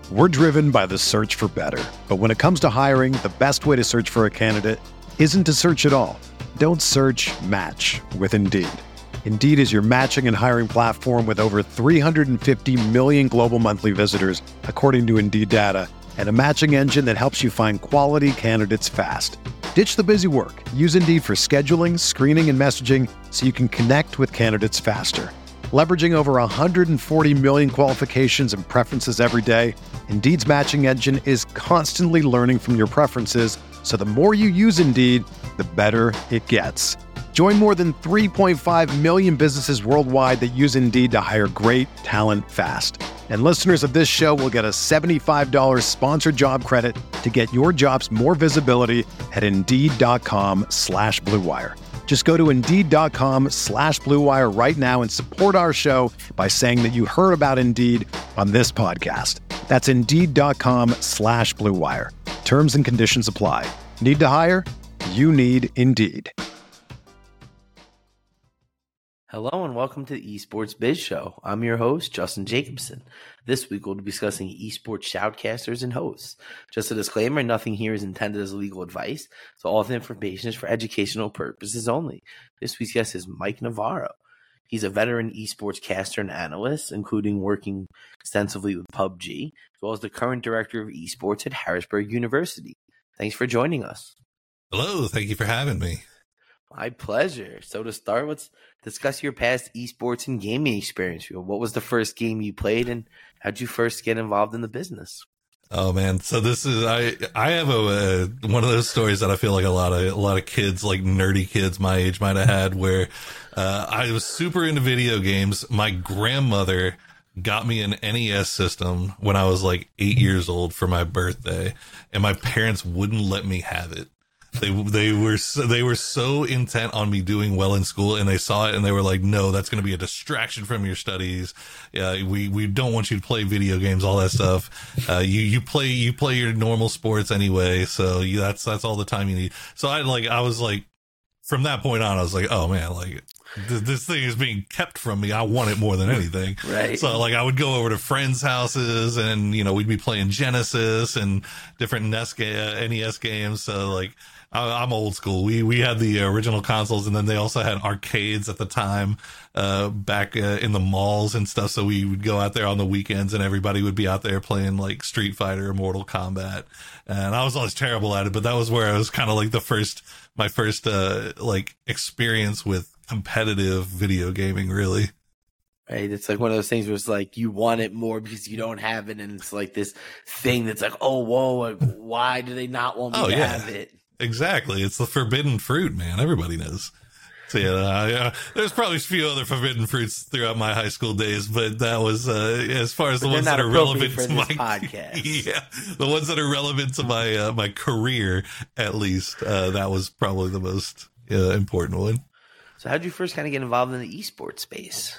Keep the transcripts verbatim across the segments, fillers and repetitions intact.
We're driven by the search for better. But when it comes to hiring, the best way to search for a candidate isn't to search at all. Don't search, match with Indeed. Indeed is your matching and hiring platform with over three hundred fifty million global monthly visitors, according to Indeed data, and a matching engine that helps you find quality candidates fast. Ditch the busy work. Use Indeed for scheduling, screening, and messaging so you can connect with candidates faster. Leveraging over one hundred forty million qualifications and preferences every day, Indeed's matching engine is constantly learning from your preferences, so the more you use Indeed, the better it gets. Join more than three point five million businesses worldwide that use Indeed to hire great talent fast. And listeners of this show will get a seventy-five dollars sponsored job credit to get your jobs more visibility at Indeed.com slash Blue Wire. Just go to Indeed.com slash Blue Wire right now and support our show by saying that you heard about Indeed on this podcast. That's Indeed.com slash Blue Wire. Terms and conditions apply. Need to hire? You need Indeed. Hello and welcome to the Esports Biz Show. I'm your host, Justin Jacobson. This week we'll be discussing esports shoutcasters and hosts. Just a disclaimer, nothing here is intended as legal advice, so all the information is for educational purposes only. This week's guest is Mike Navarro. He's a veteran esports caster and analyst, including working extensively with P U B G, as well as the current director of esports at Harrisburg University. Thanks for joining us. Hello, thank you for having me. My pleasure. So to start, let's discuss your past esports and gaming experience. What was the first game you played, and how'd you first get involved in the business? Oh man, so this is I I have a uh, one of those stories that I feel like a lot of a lot of kids, like nerdy kids my age, might have had, where uh, I was super into video games. My grandmother got me an N E S system when I was like eight years old for my birthday, and my parents wouldn't let me have it. They they were so, they were so intent on me doing well in school, and they saw it and they were like, "No, that's going to be a distraction from your studies. Yeah, we we don't want you to play video games, all that stuff. Uh, you you play you play your normal sports anyway, so you, that's that's all the time you need." So I like I was like, from that point on, I was like, "Oh man, like th- this thing is being kept from me. I want it more than anything." Right. So like I would go over to friends' houses, and you know we'd be playing Genesis and different N E S, ga- N E S games. So like. I'm old school. We we had the original consoles, and then they also had arcades at the time, uh, back uh, in the malls and stuff. So we would go out there on the weekends, and everybody would be out there playing like Street Fighter or Mortal Kombat. And I was always terrible at it, but that was where I was kind of like the first, my first uh, like experience with competitive video gaming, really. Right, it's like one of those things where it's like you want it more because you don't have it, and it's like this thing that's like, oh, whoa, like, why do they not want me oh, to yeah. have it? Exactly. It's the forbidden fruit, man. Everybody knows. So yeah, uh, yeah, there's probably a few other forbidden fruits throughout my high school days, but that was, uh, as far as but the ones that are relevant for to this my podcast. Yeah, the ones that are relevant to my, uh, my career, at least, uh, that was probably the most uh, important one. So how'd you first kind of get involved in the esports space?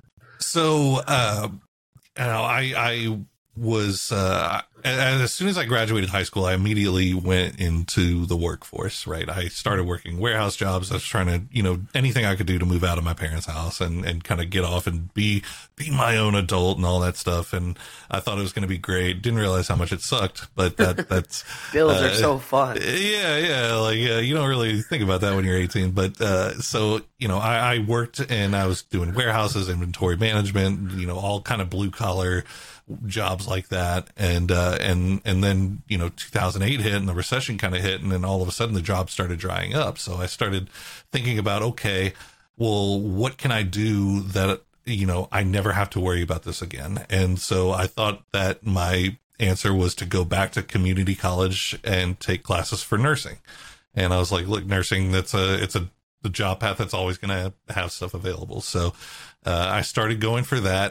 So, uh, you know, I, I was, uh, as soon as I graduated high school, I immediately went into the workforce, right? I started working warehouse jobs. I was trying to, you know, anything I could do to move out of my parents' house and, and kind of get off and be, be my own adult and all that stuff. And I thought it was going to be great. Didn't realize how much it sucked, but that, that's, bills uh, are so fun. Yeah. Yeah. Like, uh, you don't really think about that when you're eighteen, but, uh, so, you know, I, I worked and I was doing warehouses, inventory management, you know, all kind of blue collar jobs like that. And, uh, and, and then, you know, two thousand eight hit and the recession kind of hit. And then all of a sudden the jobs started drying up. So I started thinking about, okay, well, what can I do that, you know, I never have to worry about this again. And so I thought that my answer was to go back to community college and take classes for nursing. And I was like, look, nursing, that's a, it's a, the job path that's always going to have stuff available. So, uh, I started going for that.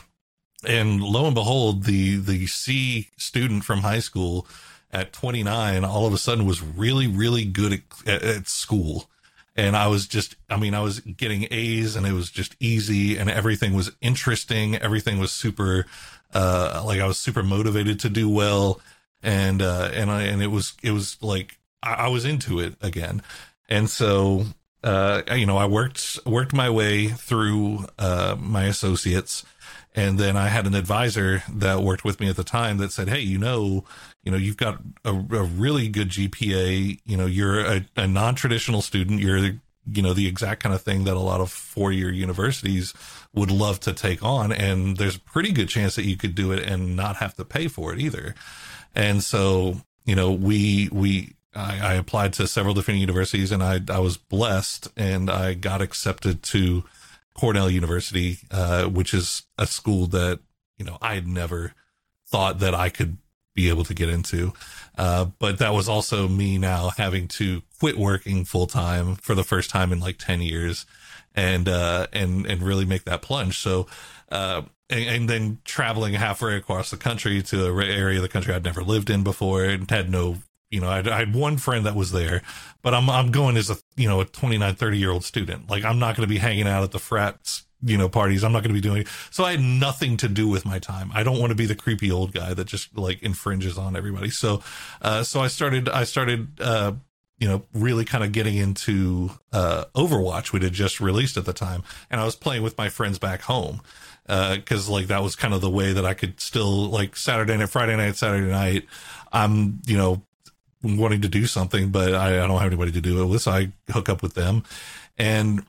And lo and behold, the, the C student from high school at twenty-nine, all of a sudden was really, really good at, at, at school. And I was just, I mean, I was getting A's and it was just easy and everything was interesting. Everything was super, uh, like I was super motivated to do well. And, uh, and I, and it was, it was like, I, I was into it again. And so, uh, you know, I worked, worked my way through, uh, my associates. And then I had an advisor that worked with me at the time that said, hey, you know, you know, you've got a, a really good G P A. You know, you're a, a non-traditional student. You're, you know, the exact kind of thing that a lot of four-year universities would love to take on. And there's a pretty good chance that you could do it and not have to pay for it either. And so, you know, we, we, I, I applied to several different universities, and I, I was blessed, and I got accepted to Cornell University, uh, which is a school that, you know, I had never thought that I could be able to get into. Uh, but that was also me now having to quit working full time for the first time in like ten years and, uh, and, and really make that plunge. So, uh, and, and then traveling halfway across the country to an area of the country I'd never lived in before and had no, you know, I had one friend that was there, but I'm, I'm going as a, you know, a twenty-nine, thirty year old student. Like, I'm not going to be hanging out at the frats, you know, parties. I'm not going to be doing, so I had nothing to do with my time. I don't want to be the creepy old guy that just like infringes on everybody. So, uh, so I started, I started, uh, you know, really kind of getting into, uh, Overwatch, which had just released at the time. And I was playing with my friends back home. Uh, cause like that was kind of the way that I could still, like, Saturday night, Friday night, Saturday night, I'm, you know, wanting to do something, but I, I don't have anybody to do it with, so I hook up with them. And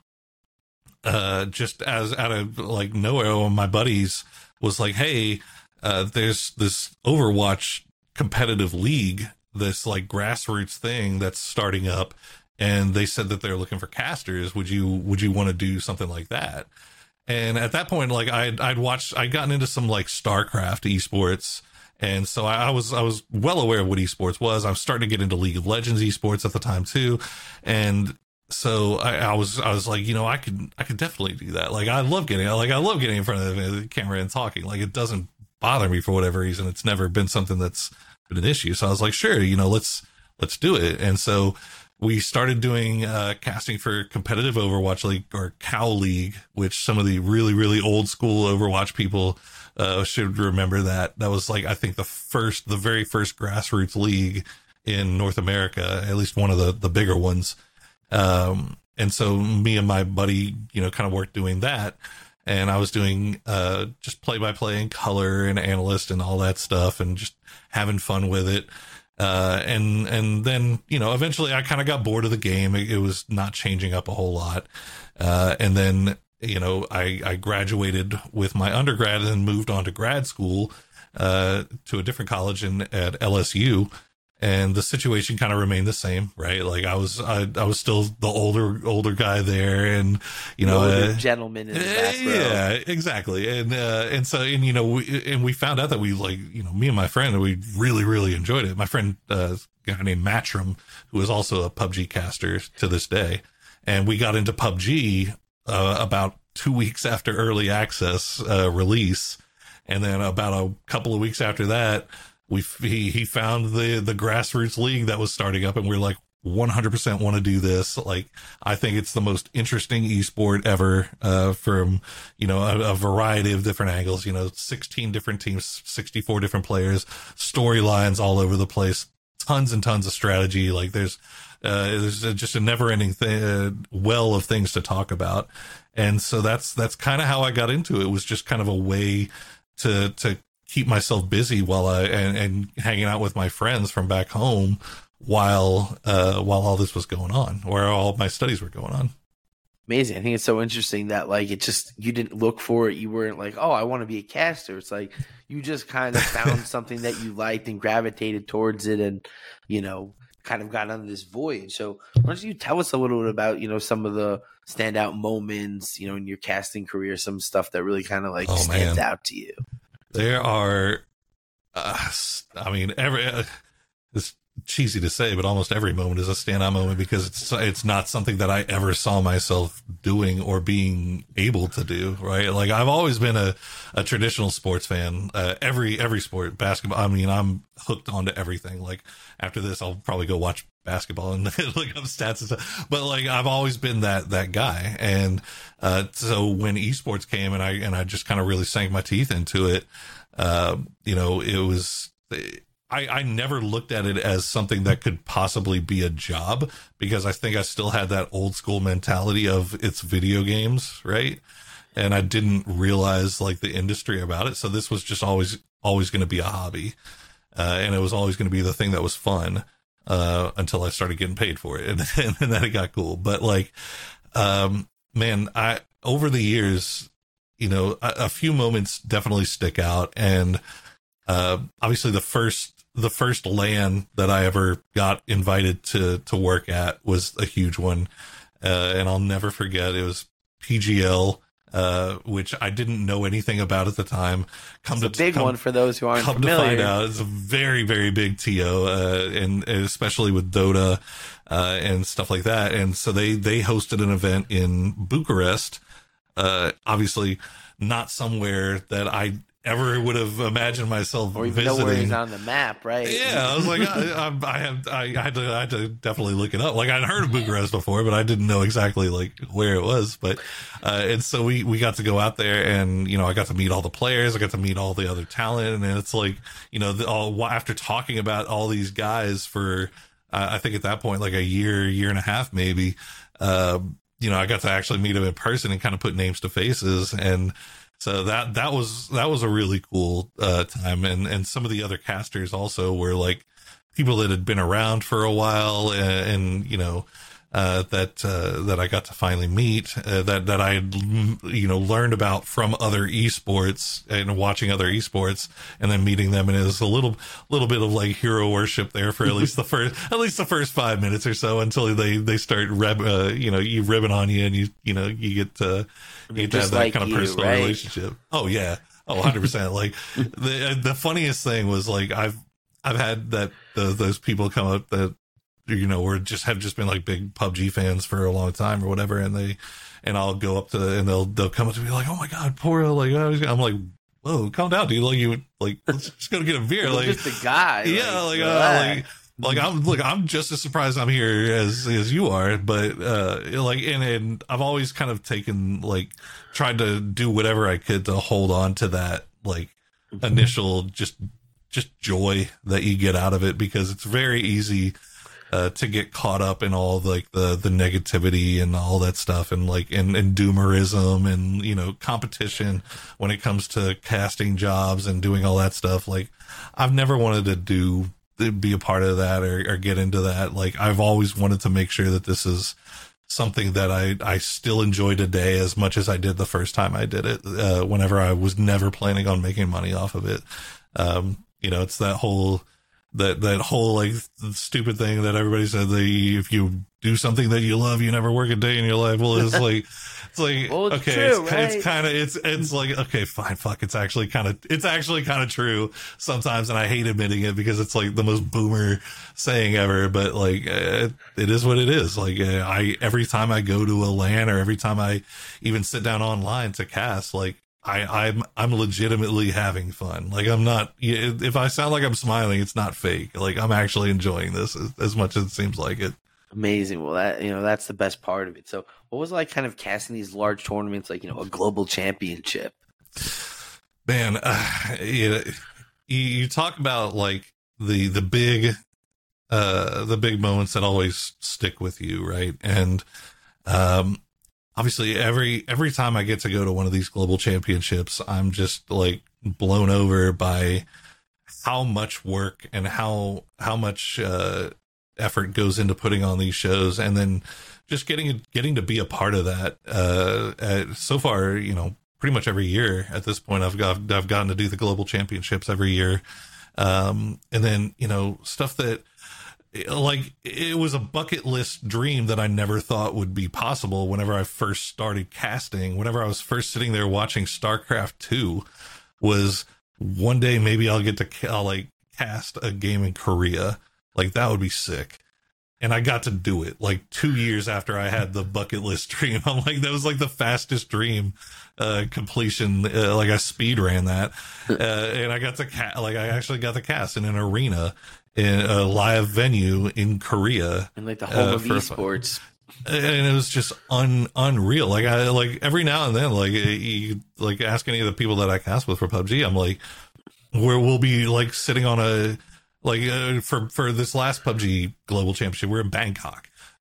uh just as out of like nowhere, one of my buddies was like, hey, uh there's this Overwatch competitive league, this like grassroots thing that's starting up, and they said that they're looking for casters. Would you would you want to do something like that? And at that point, like, I'd I'd watched, I'd gotten into some like StarCraft esports. And so I was, I was well aware of what esports was. I was starting to get into League of Legends esports at the time too. And so I, I was, I was like, you know, I could, I could definitely do that. Like, I love getting, like, I love getting in front of the camera and talking. Like, it doesn't bother me for whatever reason. It's never been something that's been an issue. So I was like, sure, you know, let's, let's do it. And so we started doing, uh, casting for competitive Overwatch League, or Cow League, which some of the really, really old school Overwatch people Uh, should remember that. That was like, I think the first, the very first grassroots league in North America, at least one of the, the bigger ones. Um, and so me and my buddy, you know, kind of worked doing that. And I was doing, uh, just play by play and color and analyst and all that stuff, and just having fun with it. Uh, and, and then, you know, eventually I kind of got bored of the game. It, it was not changing up a whole lot. Uh, and then, you know, I, I graduated with my undergrad and moved on to grad school, uh, to a different college in at L S U. And the situation kind of remained the same, right? Like, I was, I, I was still the older, older guy there, and, you know, older uh, gentleman in the back row. Yeah, exactly. And, uh, and so, and, you know, we, and we found out that we, like, you know, me and my friend, we really, really enjoyed it. My friend, uh, a guy named Matrim, who is also a P U B G caster to this day. And we got into P U B G, uh, about two weeks after early access, uh, release. And then about a couple of weeks after that, we, he, he found the, the grassroots league that was starting up, and we're like, one hundred percent want to do this. Like, I think it's the most interesting esport ever, uh, from, you know, a, a variety of different angles, you know, sixteen different teams, sixty-four different players, storylines all over the place, tons and tons of strategy. Like, there's, uh, there's just a never ending th- uh, well of things to talk about. And so that's, that's kind of how I got into it. It was just kind of a way to, to keep myself busy while I, and, and hanging out with my friends from back home while, uh, while all this was going on, where all my studies were going on. Amazing. I think it's so interesting that, like, it just, you didn't look for it. You weren't like, oh, I want to be a caster. It's like, you just kind of found something that you liked and gravitated towards it, and, you know, kind of got on this voyage. So why don't you tell us a little bit about, you know, some of the standout moments, you know, in your casting career, some stuff that really kind of like oh, stands man. out to you. There are, uh, I mean, every, uh, it's cheesy to say, but almost every moment is a standout moment, because it's, it's not something that I ever saw myself doing or being able to do, right? Like, I've always been a, a traditional sports fan, uh, every, every sport, basketball. I mean, I'm hooked onto everything. Like, after this, I'll probably go watch basketball and look up stats and stuff. But like, I've always been that, that guy. And, uh, so when esports came and I, and I just kind of really sank my teeth into it, uh, you know, it was, I, I never looked at it as something that could possibly be a job, because I think I still had that old school mentality of it's video games, right? and I didn't realize like the industry about it. So this was just always, always going to be a hobby. Uh, and it was always going to be the thing that was fun, uh, until I started getting paid for it. And, and then it got cool. But like, um, man, I, over the years, you know, a, a few moments definitely stick out. And, uh, obviously the first, the first LAN that I ever got invited to, to work at was a huge one. Uh, and I'll never forget, it was P G L, uh, which I didn't know anything about at the time. Come It's to a big come, one for those who aren't come familiar. to find out, it's a very, very big T O, uh, and, and especially with Dota, uh, and stuff like that. And so they, they hosted an event in Bucharest, uh, obviously not somewhere that I ever would have imagined myself or even visiting. know where he's on the map, right? Yeah, I was like, I, I, I have, I, I had to, I had to definitely look it up. Like I'd heard of Bucharest before, but I didn't know exactly like where it was. But, uh, and so we, we got to go out there, and, you know, I got to meet all the players. I got to meet all the other talent. And it's like, you know, the, all, after talking about all these guys for, uh, I think at that point, like a year, year and a half, maybe, uh, you know, I got to actually meet them in person and kind of put names to faces. And, so that, that was, that was a really cool, uh, time. And, and some of the other casters also were like people that had been around for a while, and, and you know, uh, that, uh, that I got to finally meet, uh, that, that I had, you know, learned about from other esports and watching other esports, and then meeting them. And it was a little, little bit of like hero worship there for at least the first, at least the first five minutes or so, until they, they start reb, uh, you know, you ribbon on you, and you, you know, you get to, you get to have that like kind of you, personal right? relationship. Oh yeah. Oh, one hundred percent. Like the, the funniest thing was like, I've, I've had that, the, those people come up that, you know, were just have just been like big P U B G fans for a long time or whatever. And they, and I'll go up to, and they'll, they'll come up to me like, oh my God, Poro. Like, I'm like, whoa, calm down, dude. Like you, like, let's just go get a beer. You're Like just a guy. yeah. Like, Like, uh, like, like I'm, look, I'm just as surprised I'm here as, as you are, but, uh, like, and, and I've always kind of taken, like, tried to do whatever I could to hold on to that, like, initial, just, just joy that you get out of it, because it's very easy, uh, to get caught up in all like the, the negativity and all that stuff, and like, and, and doomerism and, you know, competition when it comes to casting jobs and doing all that stuff. Like, I've never wanted to do, be a part of that or, or get into that. Like, I've always wanted to make sure that this is something that I, I still enjoy today as much as I did the first time I did it, uh, whenever I was never planning on making money off of it. Um, you know, it's that whole, that, that whole like stupid thing that everybody said, that if you do something that you love, you never work a day in your life. Well, it's like, it's like, well, it's okay, true, it's, right? it's kind of, it's, it's like, okay, fine, fuck. It's actually kind of, it's actually kind of true sometimes. And I hate admitting it because it's like the most boomer saying ever, but like, uh, it is what it is. Like, uh, I, every time I go to a LAN, or every time I even sit down online to cast, like, I, I'm, I'm legitimately having fun. Like, I'm not, if I sound like I'm smiling, it's not fake. Like, I'm actually enjoying this as, as much as it seems like it. Amazing. Well, that, you know, that's the best part of it. So what was it like kind of casting these large tournaments, like, you know, a global championship? Man, uh, you, know, you, you talk about like the, the big, uh, the big moments that always stick with you. Right. And, um, obviously every, every time I get to go to one of these global championships, I'm just like blown over by how much work and how, how much, uh, effort goes into putting on these shows, and then just getting, getting to be a part of that. Uh, uh so far, you know, pretty much every year at this point, I've got, I've gotten to do the global championships every year. Um, and then, you know, stuff that, like, it was a bucket list dream that I never thought would be possible whenever I first started casting. Whenever I was first sitting there watching StarCraft two, was one day maybe I'll get to, I'll like cast a game in Korea. Like, that would be sick. And I got to do it like two years after I had the bucket list dream. I'm like, that was like the fastest dream, uh, completion. Uh, like, I speed ran that. Uh, and I got to ca- like, I actually got to cast in an arena in a live venue in Korea. And like the home uh, of esports. And it was just un, unreal. Like, I, like every now and then, like, you, like ask any of the people that I cast with for P U B G, I'm like, where we'll be like sitting on a, like, uh, for, for this last P U B G global championship, we're in Bangkok.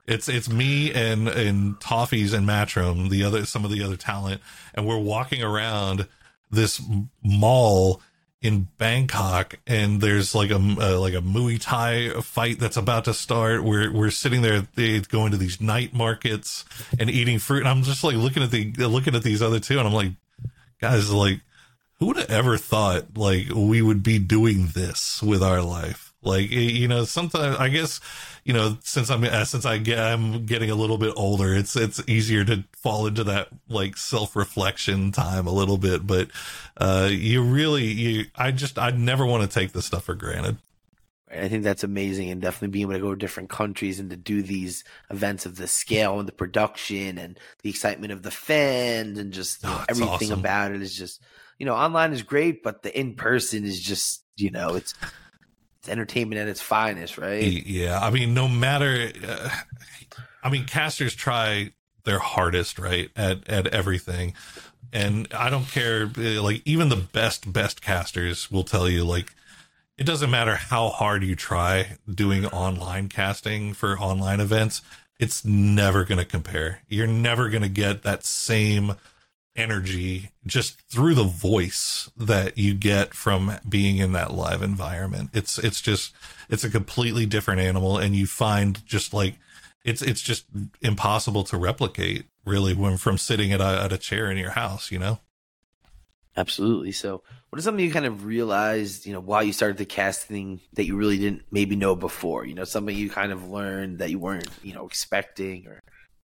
It's it's me and and Toffees and Matrom, the other some of the other talent, and we're walking around this mall in Bangkok, and there's like a uh, like a Muay Thai fight that's about to start. We're we're sitting there, they going to these night markets and eating fruit, and I'm just like looking at the looking at these other two, and I'm like, guys, like, who would have ever thought like we would be doing this with our life? Like, you know, sometimes I guess, you know, since I'm since I get I'm getting a little bit older, it's it's easier to fall into that like self-reflection time a little bit. But uh, you really, you I just I never want to take this stuff for granted. I think that's amazing, and definitely being able to go to different countries and to do these events of the scale and the production and the excitement of the fans and just you know, Oh, it's everything awesome. about it is just, you know, online is great, but the in person is just, you know, it's. It's entertainment at its finest, right? Yeah, I mean, no matter, uh, I mean, casters try their hardest, right, at at everything, and I don't care. Like, even the best best casters will tell you, like, it doesn't matter how hard you try doing online casting for online events, it's never going to compare. You're never going to get that same energy just through the voice that you get from being in that live environment. It's it's just it's a completely different animal, and you find just like it's it's just impossible to replicate, really, when from sitting at a at a chair in your house, you know. Absolutely. So, what is something you kind of realized, you know, while you started the casting that you really didn't maybe know before? You know, something you kind of learned that you weren't, you know, expecting, or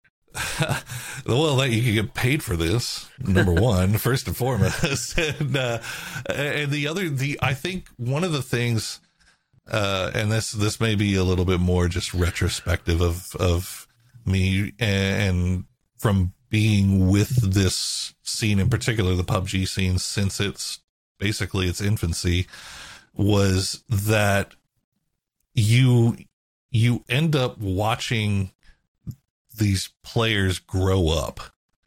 well, that you can get paid for this, number one, first and foremost, and uh, and the other, the I think one of the things, uh, and this this may be a little bit more just retrospective of of me, and from being with this scene in particular, the P U B G scene, since it's basically its infancy, was that you you end up watching these players grow up,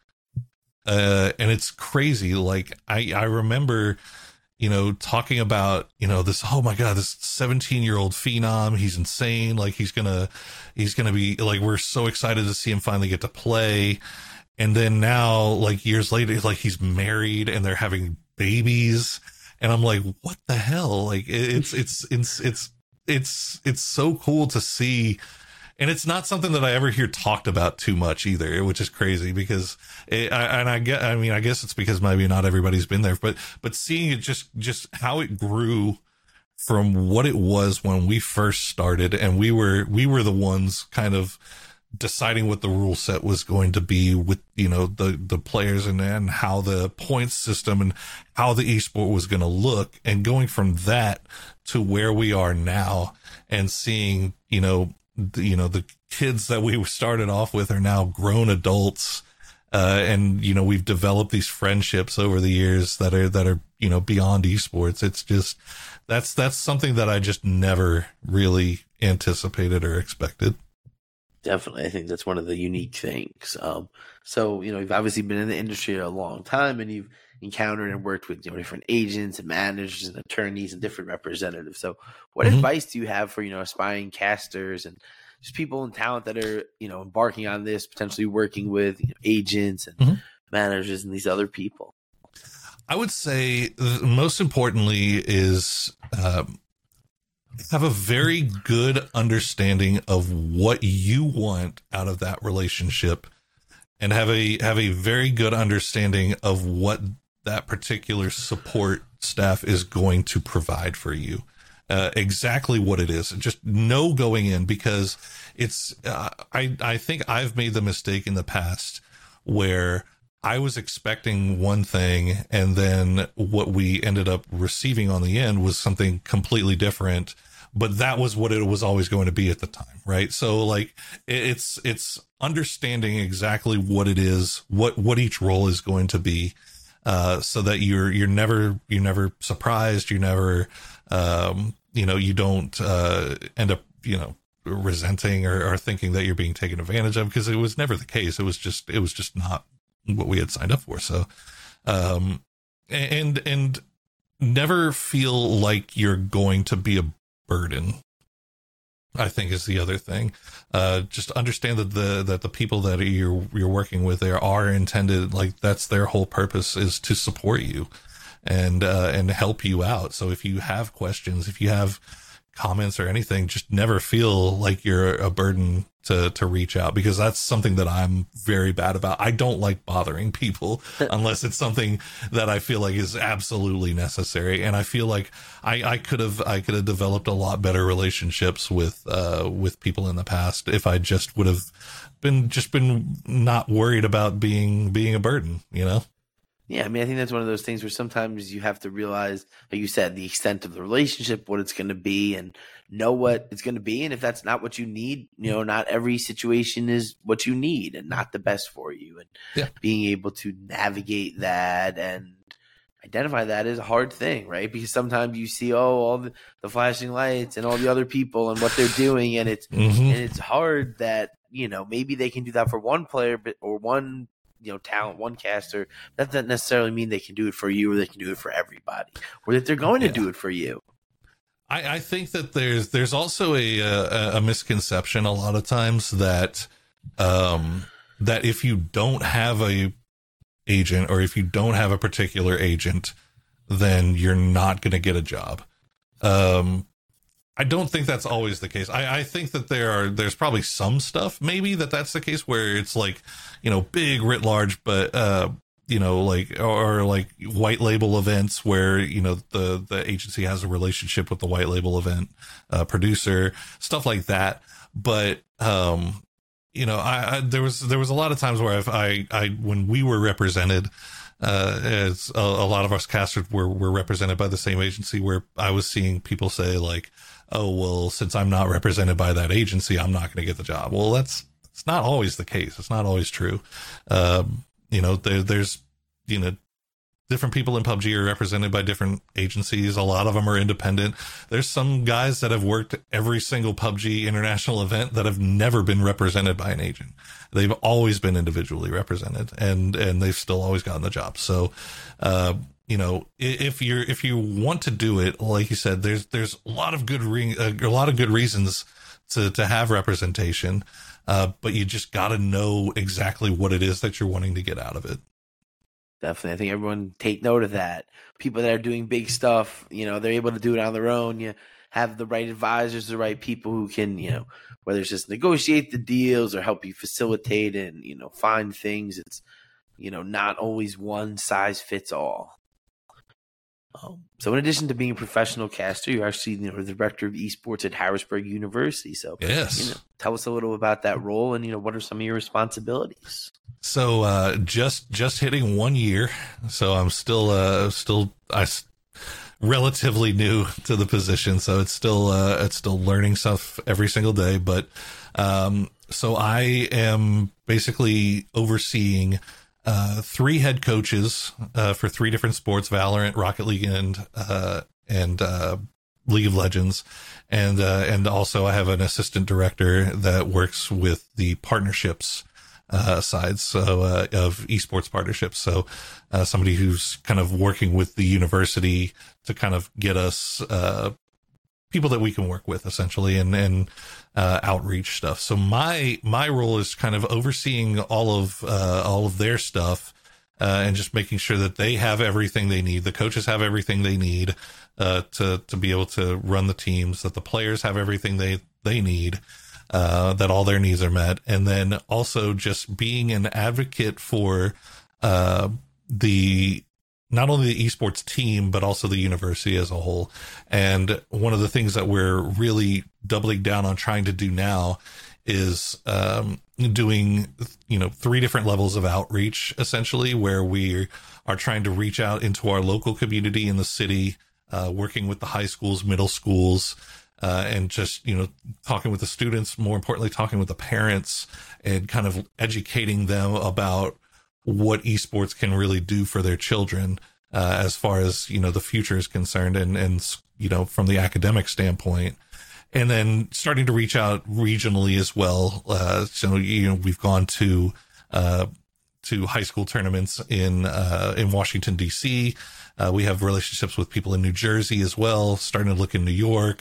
uh and it's crazy. Like I I remember, you know, talking about, you know, this, oh my god, this seventeen year old phenom, he's insane, like he's gonna he's gonna be like, we're so excited to see him finally get to play. And then now, like years later, like he's married and they're having babies, and I'm like, what the hell? Like it's it's it's it's it's it's so cool to see. And it's not something that I ever hear talked about too much either, which is crazy, because it, I, and I get, I mean, I guess it's because maybe not everybody's been there, but, but seeing it just, just how it grew from what it was when we first started, and we were, we were the ones kind of deciding what the rule set was going to be with, you know, the, the players, and, and how the points system and how the esport was going to look, and going from that to where we are now, and seeing, you know, the, you know, the kids that we started off with are now grown adults. Uh, and, you know, we've developed these friendships over the years that are, that are, you know, beyond esports. It's just, that's, that's something that I just never really anticipated or expected. Definitely. I think that's one of the unique things. Um, so, you know, you've obviously been in the industry a long time, and you've encountered and worked with, you know, different agents and managers and attorneys and different representatives. So what mm-hmm. advice do you have for, you know, aspiring casters and just people in talent that are, you know, embarking on this, potentially working with, you know, agents and mm-hmm. managers and these other people? I would say most importantly is, um, have a very good understanding of what you want out of that relationship, and have a, have a very good understanding of what that particular support staff is going to provide for you. Uh, exactly what it is. Just know going in, because it's, uh, I, I think I've made the mistake in the past where I was expecting one thing, and then what we ended up receiving on the end was something completely different, but that was what it was always going to be at the time. Right. So like it's, it's understanding exactly what it is, what, what each role is going to be. Uh, so that you're, you're never, you're never surprised. You never, um, you know, you don't, uh, end up, you know, resenting or, or thinking that you're being taken advantage of, because it was never the case. It was just, it was just not what we had signed up for. So, um, and, and never feel like you're going to be a burden. I think, is the other thing. Uh, just understand that the that the people that you're you're working with there are intended, like that's their whole purpose, is to support you and uh, and help you out. So if you have questions, if you have comments or anything, just never feel like you're a burden to to reach out, because that's something that I'm very bad about. I don't like bothering people unless it's something that I feel like is absolutely necessary. And I feel like I, I could have I could have developed a lot better relationships with uh with people in the past if I just would have been just been not worried about being being a burden, you know? Yeah, I mean, I think that's one of those things where sometimes you have to realize, like you said, the extent of the relationship, what it's going to be, and know what it's going to be. And if that's not what you need, you know, not every situation is what you need and not the best for you. And yeah. being able to navigate that and identify that is a hard thing, right? Because sometimes you see, oh, all the, the flashing lights and all the other people and what they're doing. And it's, mm-hmm. and it's hard that, you know, maybe they can do that for one player, but, or one, you know, talent, one caster. That doesn't necessarily mean they can do it for you, or they can do it for everybody, or that they're going to yeah. do it for you. I, I think that there's there's also a, a a misconception a lot of times that um that if you don't have a agent, or if you don't have a particular agent, then you're not going to get a job. Um, I don't think that's always the case. I, I think that there are, there's probably some stuff maybe that that's the case where it's like, you know, big writ large, but, uh, you know, like, or like white label events where, you know, the, the agency has a relationship with the white label event, uh, producer, stuff like that. But, um, you know, I, I, there was, there was a lot of times where I've, I, I, when we were represented, uh, as a, a lot of us casters were, were represented by the same agency, where I was seeing people say like, oh, well, since I'm not represented by that agency, I'm not going to get the job. Well, that's, it's not always the case. It's not always true. Um, you know, there, there's, you know, different people in P U B G are represented by different agencies. A lot of them are independent. There's some guys that have worked every single P U B G international event that have never been represented by an agent. They've always been individually represented, and, and they've still always gotten the job. So, uh, you know, if you're, if you want to do it, like you said, there's, there's a lot of good re- a lot of good reasons to, to have representation. Uh, but you just got to know exactly what it is that you're wanting to get out of it. Definitely. I think everyone take note of that. People that are doing big stuff, you know, they're able to do it on their own. You have the right advisors, the right people who can, you know, whether it's just negotiate the deals or help you facilitate and, you know, find things. It's, you know, not always one size fits all. Um, so in addition to being a professional caster, you're actually, you know, the director of esports at Harrisburg University. So yes, you know, tell us a little about that role and, you know, what are some of your responsibilities? So uh, just just hitting one year. So I'm still uh, still I relatively new to the position. So it's still uh, it's still learning stuff every single day. But um, so I am basically overseeing Uh, three head coaches uh, for three different sports: Valorant, Rocket League, and uh, and uh, League of Legends, and uh, and also I have an assistant director that works with the partnerships uh, sides so uh, of esports partnerships. So uh, somebody who's kind of working with the university to kind of get us uh, people that we can work with, essentially, and and uh, outreach stuff. So my my role is kind of overseeing all of uh, all of their stuff uh, and just making sure that they have everything they need. The coaches have everything they need uh, to to be able to run the teams. That the players have everything they they need. Uh, that all their needs are met, and then also just being an advocate for uh, the. not only the esports team, but also the university as a whole. And one of the things that we're really doubling down on trying to do now is um, doing, you know, three different levels of outreach, essentially, where we are trying to reach out into our local community in the city, uh, working with the high schools, middle schools, uh, and just, you know, talking with the students, more importantly, talking with the parents and kind of educating them about what esports can really do for their children, uh, as far as, you know, the future is concerned, and, and, you know, from the academic standpoint, and then starting to reach out regionally as well. Uh, so, you know, we've gone to, uh, to high school tournaments in, uh, in Washington, D C. Uh, we have relationships with people in New Jersey as well, starting to look in New York.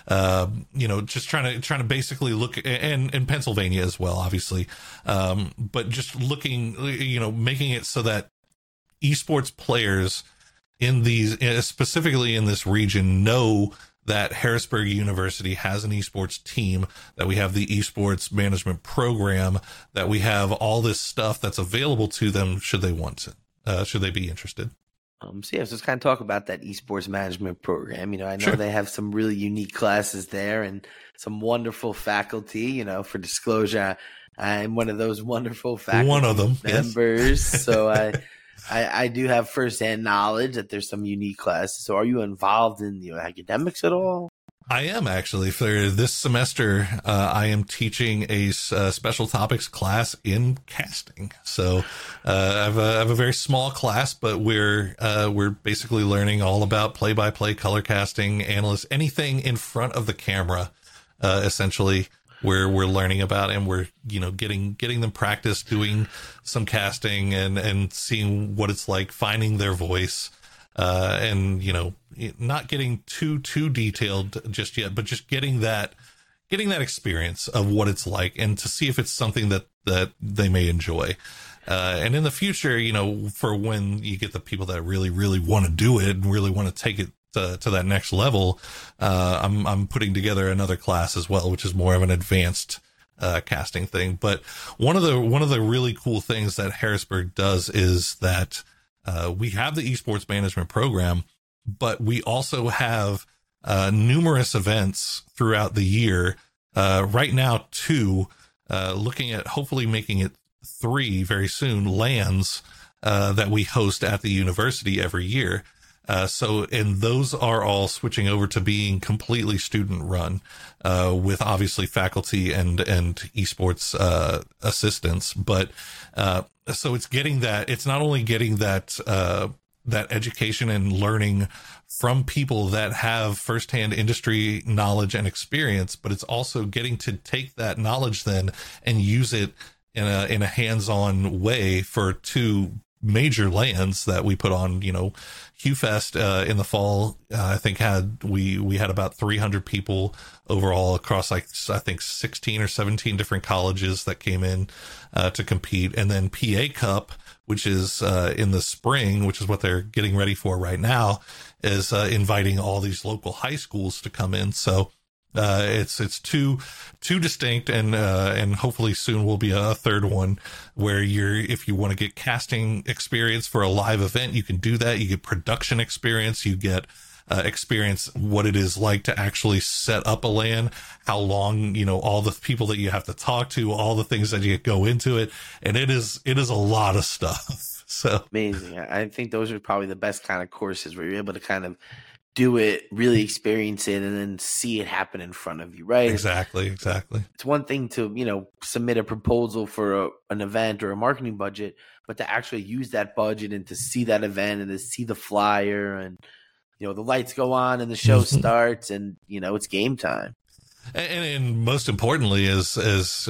uh, you know, just trying to trying to basically look, and in Pennsylvania as well, obviously, um, but just looking, you know, making it so that esports players in these, specifically in this region, know that Harrisburg University has an esports team, that we have the esports management program, that we have all this stuff that's available to them should they want to, uh, should they be interested. Um, so yeah, so let's kind of talk about that esports management program. You know, I know Sure. they have some really unique classes there and some wonderful faculty. You know, for disclosure, I'm one of those wonderful faculty One of them, members. yes. So I, I, I do have firsthand knowledge that there's some unique classes. So are you involved in, you know, academics at all? I am actually. For this semester, uh, I am teaching a uh, special topics class in casting. So uh, I, have a, I have a very small class, but we're uh, we're basically learning all about play-by-play, color casting, analysts, anything in front of the camera. Uh, essentially, we're we're learning about, and we're you know getting getting them practice doing some casting and and seeing what it's like, finding their voice. Uh, and, you know, not getting too, too detailed just yet, but just getting that, getting that experience of what it's like, and to see if it's something that, that they may enjoy. Uh, and in the future, you know, for when you get the people that really, really want to do it and really want to take it to, to that next level, uh, I'm, I'm putting together another class as well, which is more of an advanced, uh, casting thing. But one of the, one of the really cool things that Harrisburg does is that, Uh, we have the esports management program, but we also have uh, numerous events throughout the year. Uh, right now, two, uh, looking at hopefully making it three very soon, LANs uh, that we host at the university every year. Uh, so, and those are all switching over to being completely student run, uh, with obviously faculty and, and esports, uh, assistants. But, uh, so it's getting that, it's not only getting that, uh, that education and learning from people that have firsthand industry knowledge and experience, but it's also getting to take that knowledge then and use it in a, in a hands-on way for two major LANs that we put on. You know, HughFest uh, in the fall, uh, I think had we we had about three hundred people overall across, like I think sixteen or seventeen different colleges that came in uh, to compete. And then P A Cup, which is uh, in the spring, which is what they're getting ready for right now, is uh, inviting all these local high schools to come in. So Uh, it's, it's two, two distinct, and, uh, and hopefully soon will be a third one where you're, if you want to get casting experience for a live event, you can do that. You get production experience, you get, uh, experience what it is like to actually set up a LAN, how long, you know, all the people that you have to talk to, all the things that you go into it. And it is, it is a lot of stuff. So amazing. I think those are probably the best kind of courses where you're able to kind of do it, really experience it, and then see it happen in front of you, right? Exactly, exactly. It's one thing to, you know, submit a proposal for a, an event or a marketing budget, but to actually use that budget and to see that event and to see the flyer and, you know, the lights go on and the show starts and, you know, it's game time. And, and most importantly is, is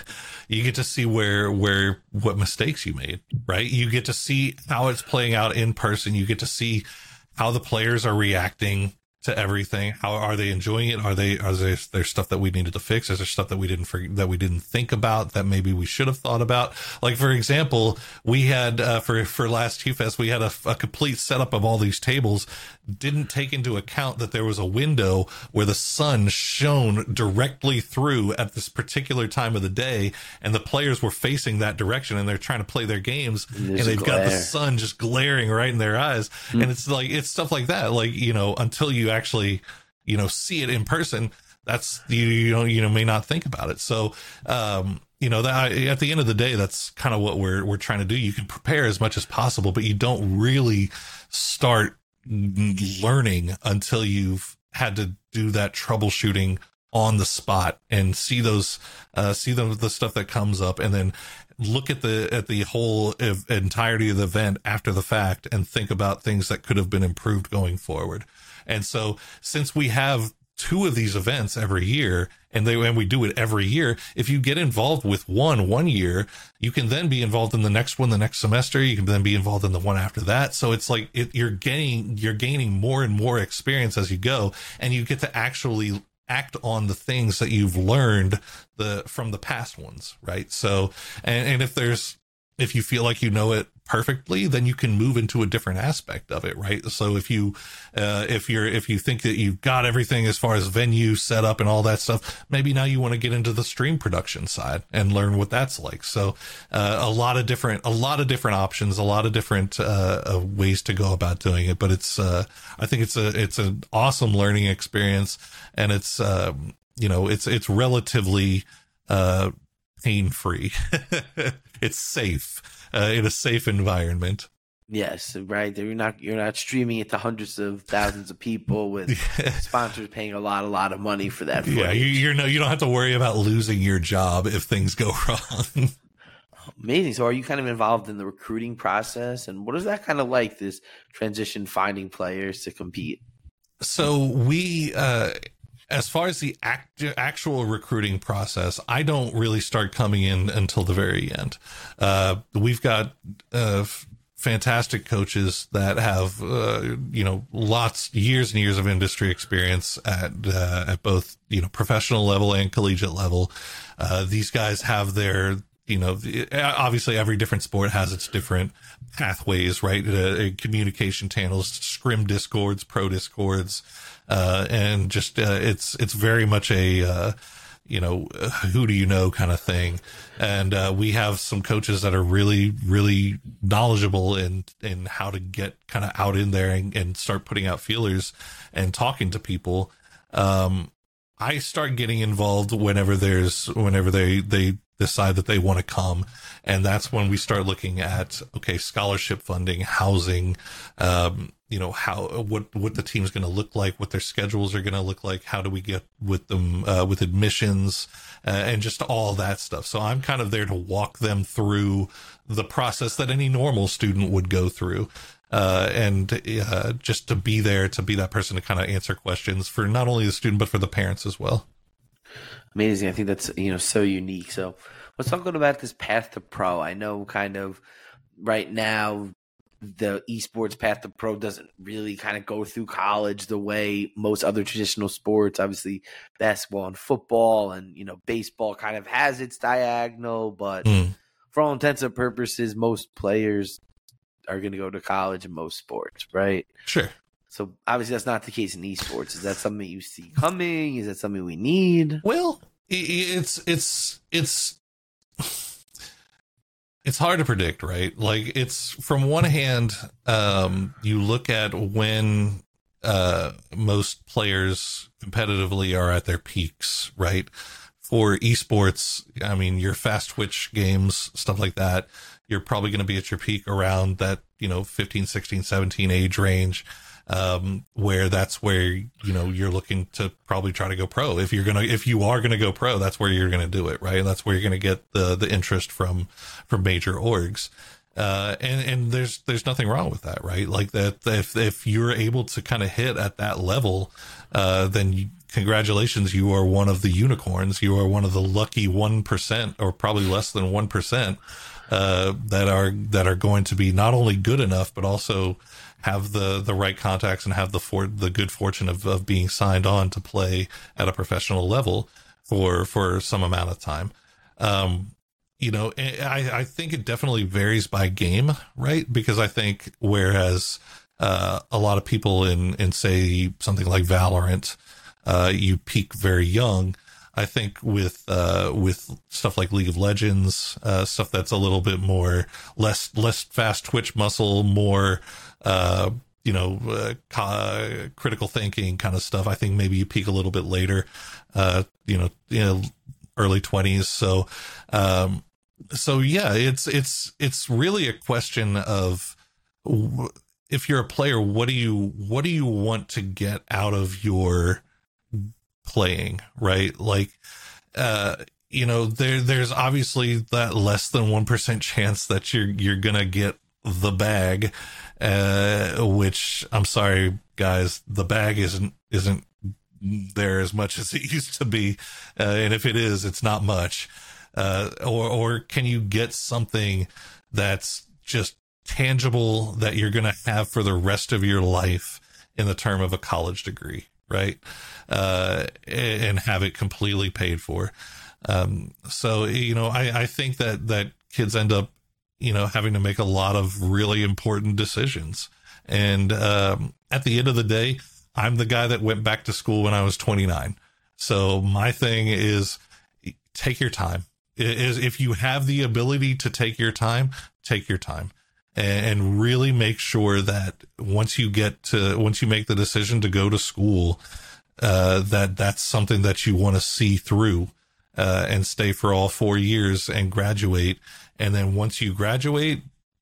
you get to see where, where, what mistakes you made, right? You get to see how it's playing out in person. You get to see how the players are reacting to everything. How are they enjoying it? Are they, are there, there's stuff that we needed to fix? Is there stuff that we didn't, that we didn't think about that maybe we should have thought about? Like, for example, we had, uh, for, for last HughFest, we had a, a complete setup of all these tables, didn't take into account that there was a window where the sun shone directly through at this particular time of the day. And the players were facing that direction and they're trying to play their games and, and they've got the sun just glaring right in their eyes. Mm. And it's like, it's stuff like that. Like, you know, until you actually, you know, see it in person, that's, you, you know, you know, may not think about it. So, um, you know, that at the end of the day, that's kind of what we're, we're trying to do. You can prepare as much as possible, but you don't really start learning until you've had to do that troubleshooting on the spot and see those, uh, see the, the stuff that comes up, and then look at the, at the whole ev- entirety of the event after the fact and think about things that could have been improved going forward. And so since we have two of these events every year, and they, and we do it every year, if you get involved with one, one year, you can then be involved in the next one, the next semester, you can then be involved in the one after that. So it's like, it, you're gaining, you're gaining more and more experience as you go, and you get to actually act on the things that you've learned the from the past ones, right? So, and, and if there's, if you feel like you know it perfectly, then you can move into a different aspect of it, right? So if you, uh, if you're, if you think that you've got everything as far as venue set up and all that stuff, maybe now you want to get into the stream production side and learn what that's like. So, uh, a lot of different, a lot of different options, a lot of different, uh, uh, ways to go about doing it. But it's, uh, I think it's a, it's an awesome learning experience, and it's, um, you know, it's, it's relatively, uh, pain-free. It's safe, uh, in a safe environment. Yes, right. You're not you're not streaming it to hundreds of thousands of people with Yeah. sponsors paying a lot, a lot of money for that footage. Yeah, you, you're no, you don't have to worry about losing your job if things go wrong. Amazing. So, are you kind of involved in the recruiting process, and what is that kind of like? This transition, finding players to compete. So we, uh, as far as the act, actual recruiting process, I don't really start coming in until the very end. Uh, we've got uh, f- fantastic coaches that have, uh, you know, lots, years and years of industry experience at uh, at both, you know, professional level and collegiate level. Uh, these guys have their, you know, obviously every different sport has its different pathways, right? Uh, communication channels, scrim discords, pro discords. Uh, and just, uh, it's, it's very much a, uh, you know, who do you know kind of thing. And, uh, we have some coaches that are really, really knowledgeable in, in how to get kind of out in there and, and start putting out feelers and talking to people. Um, I start getting involved whenever there's, whenever they, they decide that they want to come. And that's when we start looking at, okay, scholarship funding, housing, um, you know, how, what, what the team's going to look like, what their schedules are going to look like. How do we get with them, uh, with admissions, uh, and just all that stuff. So I'm kind of there to walk them through the process that any normal student would go through. Uh, and, uh, just to be there, to be that person to kind of answer questions for not only the student, but for the parents as well. Amazing. I think that's, you know, so unique. So let's talk about this path to pro. I know kind of right now the esports path to pro doesn't really kind of go through college the way most other traditional sports, obviously basketball and football and, you know, baseball kind of has its diagonal, but mm. for all intents and purposes, most players are going to go to college in most sports, right? Sure. So obviously that's not the case in esports. Is that something you see coming? Is that something we need? Well, it's, it's, it's, it's hard to predict, right? Like, it's, from one hand, um, you look at when, uh, most players competitively are at their peaks, right? For esports, I mean, your fast twitch games, stuff like that, you're probably going to be at your peak around that, you know, fifteen, sixteen, seventeen age range. Um, where that's where, you know, you're looking to probably try to go pro. If you're going to, if you are going to go pro, that's where you're going to do it. Right. And that's where you're going to get the, the interest from, from major orgs. Uh, and, and there's, there's nothing wrong with that, right? Like that, if, if you're able to kind of hit at that level, uh, then you, congratulations, you are one of the unicorns. You are one of the lucky one percent, or probably less than one percent, uh, that are, that are going to be not only good enough, but also have the, the right contacts and have the for the good fortune of, of being signed on to play at a professional level for, for some amount of time. Um, you know, I, I think it definitely varies by game, right? Because I think whereas, uh, a lot of people in, in say something like Valorant, uh, you peak very young. I think with, uh, with stuff like League of Legends, uh, stuff that's a little bit more, less, less fast twitch muscle, more, uh, you know, uh, ca- critical thinking kind of stuff. I think maybe you peak a little bit later, uh, you know, you know, early twenties. So, um, so yeah, it's, it's, it's really a question of, if you're a player, what do you, what do you want to get out of your playing, right? Like, uh, you know, there, there's obviously that less than one percent chance that you're, you're going to get the bag, uh, which, I'm sorry, guys, the bag isn't, isn't there as much as it used to be. Uh, and if it is, it's not much. Uh, or, or can you get something that's just tangible that you're going to have for the rest of your life in the term of a college degree, right? Uh, and have it completely paid for. Um, so, you know, I, I think that, that kids end up, you know, having to make a lot of really important decisions. And, um, at the end of the day, I'm the guy that went back to school when I was twenty-nine. So my thing is take your time. Is if you have the ability to take your time, take your time. And really make sure that once you get to, once you make the decision to go to school, uh, that that's something that you want to see through, uh, and stay for all four years and graduate. And then once you graduate,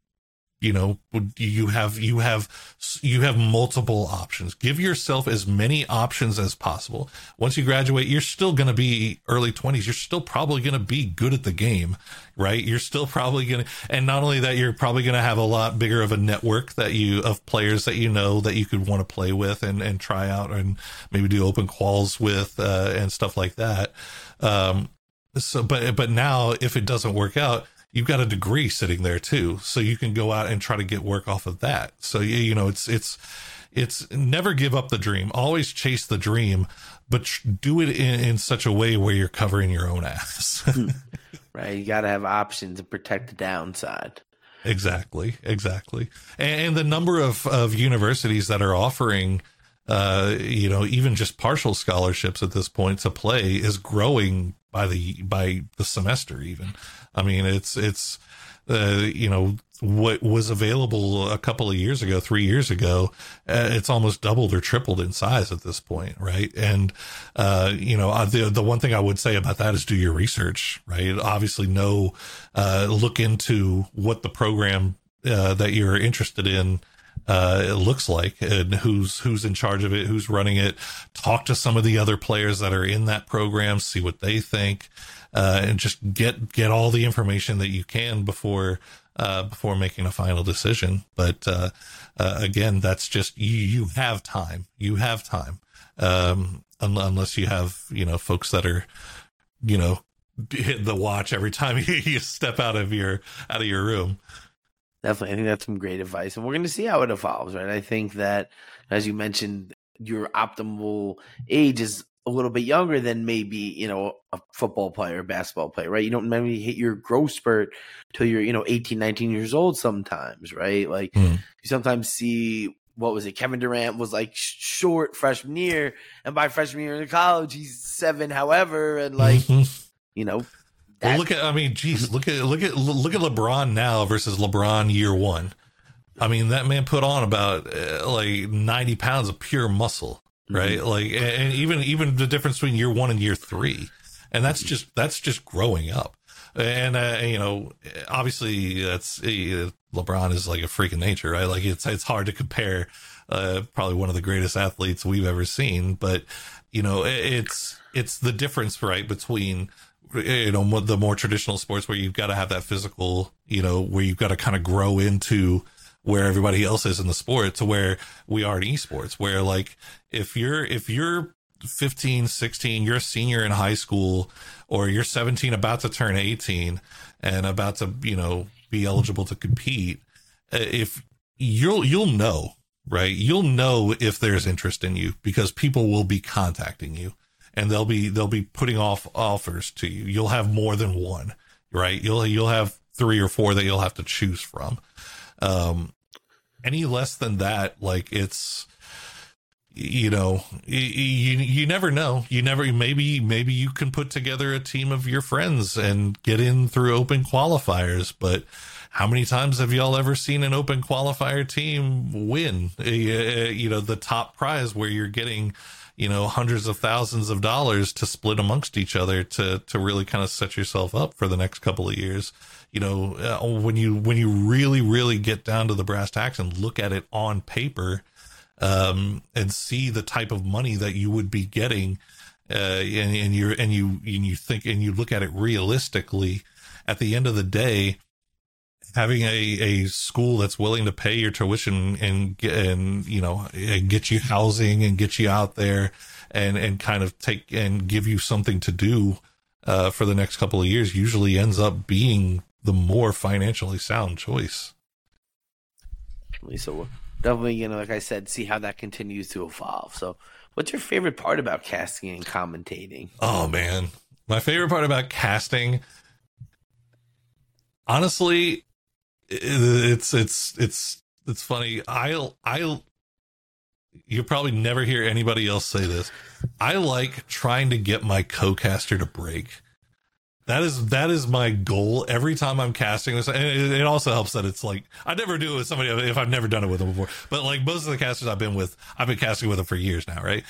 you know, you have, you have, you have multiple options. Give yourself as many options as possible. Once you graduate, you're still going to be early twenties. You're still probably going to be good at the game, right? You're still probably going to, and not only that, you're probably going to have a lot bigger of a network that you, of players that you know that you could want to play with and, and try out and maybe do open quals with, uh, and stuff like that. Um, so, but, but now if it doesn't work out, you've got a degree sitting there too, so you can go out and try to get work off of that. So, you know, it's, it's, it's never give up the dream, always chase the dream, but do it in, in such a way where you're covering your own ass. Right. You got to have options to protect the downside. Exactly. Exactly. And, and the number of, of universities that are offering, uh, you know, even just partial scholarships at this point to play is growing by the, by the semester even. I mean, it's, it's, uh, you know, what was available a couple of years ago, three years ago, uh, it's almost doubled or tripled in size at this point. Right. And, uh, you know, the, the one thing I would say about that is do your research, right? Obviously know, uh, look into what the program, uh, that you're interested in, uh, it looks like, and who's, who's in charge of it, who's running it. Talk to some of the other players that are in that program, see what they think. Uh, and just get, get all the information that you can before, uh, before making a final decision. But, uh, uh, again, that's just, you, you have time, you have time. Um, un- unless you have, you know, folks that are, you know, hitting the watch every time you, you step out of your, out of your room. Definitely. I think that's some great advice, and we're going to see how it evolves, right? I think that, as you mentioned, your optimal age is a little bit younger than maybe, you know, a football player, basketball player, right? You don't maybe hit your growth spurt till you're, you know, eighteen, nineteen years old sometimes, right? Like mm. you sometimes see, what was it? Kevin Durant was like short freshman year, and by freshman year in college, he's seven, however, and like, you know, well, look at, I mean, geez, look at, look at, look at LeBron now versus LeBron year one. I mean, that man put on about uh, like ninety pounds of pure muscle. Right. Mm-hmm. Like, and even, even the difference between year one and year three. And that's just, that's just growing up. And, uh, you know, obviously that's, uh, LeBron is like a freak of nature, right? Like it's, it's hard to compare, uh, probably one of the greatest athletes we've ever seen, but you know, it's, it's the difference, right? Between, you know, the more traditional sports where you've got to have that physical, you know, where you've got to kind of grow into where everybody else is in the sport to where we are in esports, where like, if you're, if you're fifteen, sixteen, you're a senior in high school, or you're seventeen, about to turn eighteen and about to, you know, be eligible to compete, if you'll, you'll know, right? You'll know if there's interest in you because people will be contacting you and they'll be, they'll be putting off offers to you. You'll have more than one, right? You'll, you'll have three or four that you'll have to choose from. Um, any less than that, like it's, you know, you, you, you never know. You never, maybe, maybe you can put together a team of your friends and get in through open qualifiers. But how many times have y'all ever seen an open qualifier team win, uh, you know, the top prize where you're getting, you know, hundreds of thousands of dollars to split amongst each other to, to really kind of set yourself up for the next couple of years. You know, uh, when you, when you really, really get down to the brass tacks and look at it on paper, um, and see the type of money that you would be getting, uh, and, and you're, and you, and you think, and you look at it realistically, at the end of the day, having a, a school that's willing to pay your tuition and, and, you know, and get you housing and get you out there and, and kind of take and give you something to do, uh, for the next couple of years usually ends up being the more financially sound choice. So definitely, you know, like I said, see how that continues to evolve. So What's your favorite part about casting and commentating? Oh man, my favorite part about casting, honestly, it's it's it's it's funny. I'll I'll you'll probably never hear anybody else say this. I like trying to get my co-caster to break. That is that is my goal every time I'm casting this. And it, it also helps that it's like I never do it with somebody if I've never done it with them before. But like most of the casters I've been with, I've been casting with them for years now, right?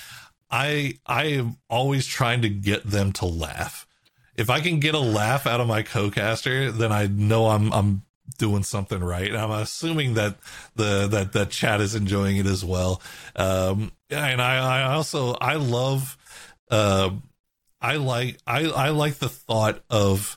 I I am always trying to get them to laugh. If I can get a laugh out of my co-caster, then I know I'm I'm doing something right. And I'm assuming that the that that chat is enjoying it as well. Um, and I I also I love. Uh, I like I, I like the thought of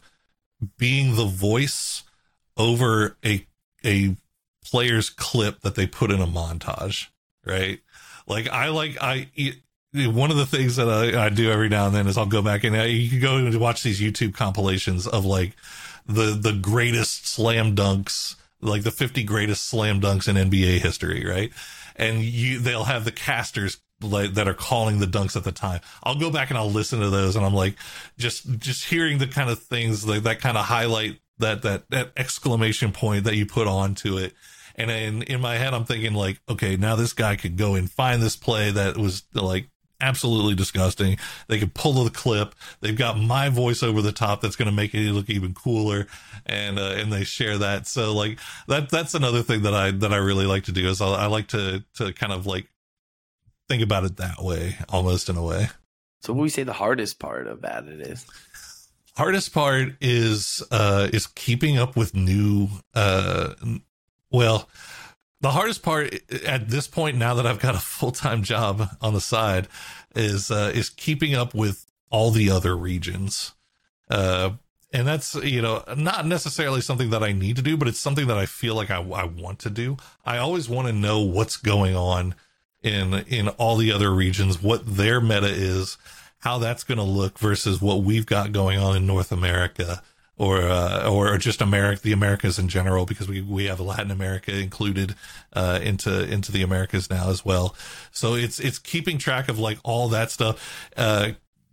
being the voice over a a player's clip that they put in a montage, right? Like I like I one of the things that I, I do every now and then is I'll go back and I, you can go and watch these YouTube compilations of like the the greatest slam dunks, like the fifty greatest slam dunks in N B A history, right? And you they'll have the casters like that are calling the dunks at the time. I'll go back and I'll listen to those and I'm like just just hearing the kind of things like that kind of highlight that that that exclamation point that you put onto it. And in in my head I'm thinking like, okay, now this guy could go and find this play that was like absolutely disgusting. They could pull the clip. They've got my voice over the top that's going to make it look even cooler, and uh, and they share that. So like that that's another thing that I that I really like to do is I, I like to to kind of like think about it that way, almost in a way. So what would you say the hardest part about it is? Hardest part is uh is keeping up with new uh well the hardest part at this point, now that I've got a full-time job on the side, is uh is keeping up with all the other regions. Uh and that's, you know, not necessarily something that I need to do, but it's something that I feel like I, I want to do. I always want to know what's going on in in all the other regions, what their meta is, how that's going to look versus what we've got going on in North America, or uh, or just America, the Americas in general, because we we have Latin America included uh, into into the Americas now as well. So it's it's keeping track of like all that stuff. Uh,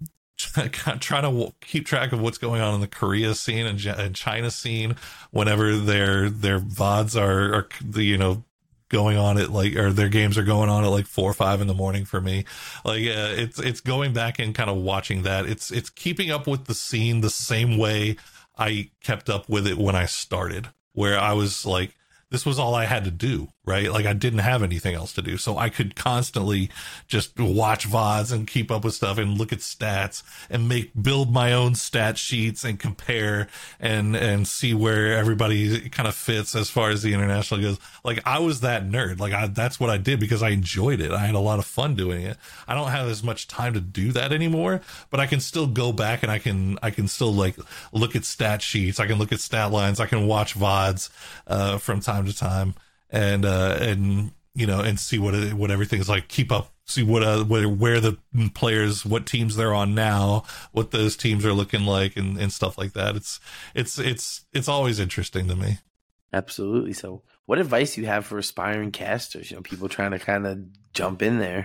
trying to keep track of what's going on in the Korea scene and, and China scene whenever their their V O Ds are, are the you know. going on at like, or their games are going on at like four or five in the morning for me. Like, uh, it's, it's going back and kind of watching that. It's, it's keeping up with the scene the same way I kept up with it when I started, where I was like, this was all I had to do, right? Like I didn't have anything else to do. So I could constantly just watch V O Ds and keep up with stuff and look at stats and make, build my own stat sheets and compare and, and see where everybody kind of fits as far as the international goes. Like I was that nerd. Like I, that's what I did because I enjoyed it. I had a lot of fun doing it. I don't have as much time to do that anymore, but I can still go back and I can, I can still like look at stat sheets. I can look at stat lines. I can watch V O Ds, uh, from time to time. And, uh, and, you know, and see what, it, what everything's like, keep up, see what, uh, where, where the players, what teams they're on now, what those teams are looking like and, and stuff like that. It's, it's, it's, it's always interesting to me. Absolutely. So what advice do you have for aspiring casters? You know, people trying to kind of jump in there.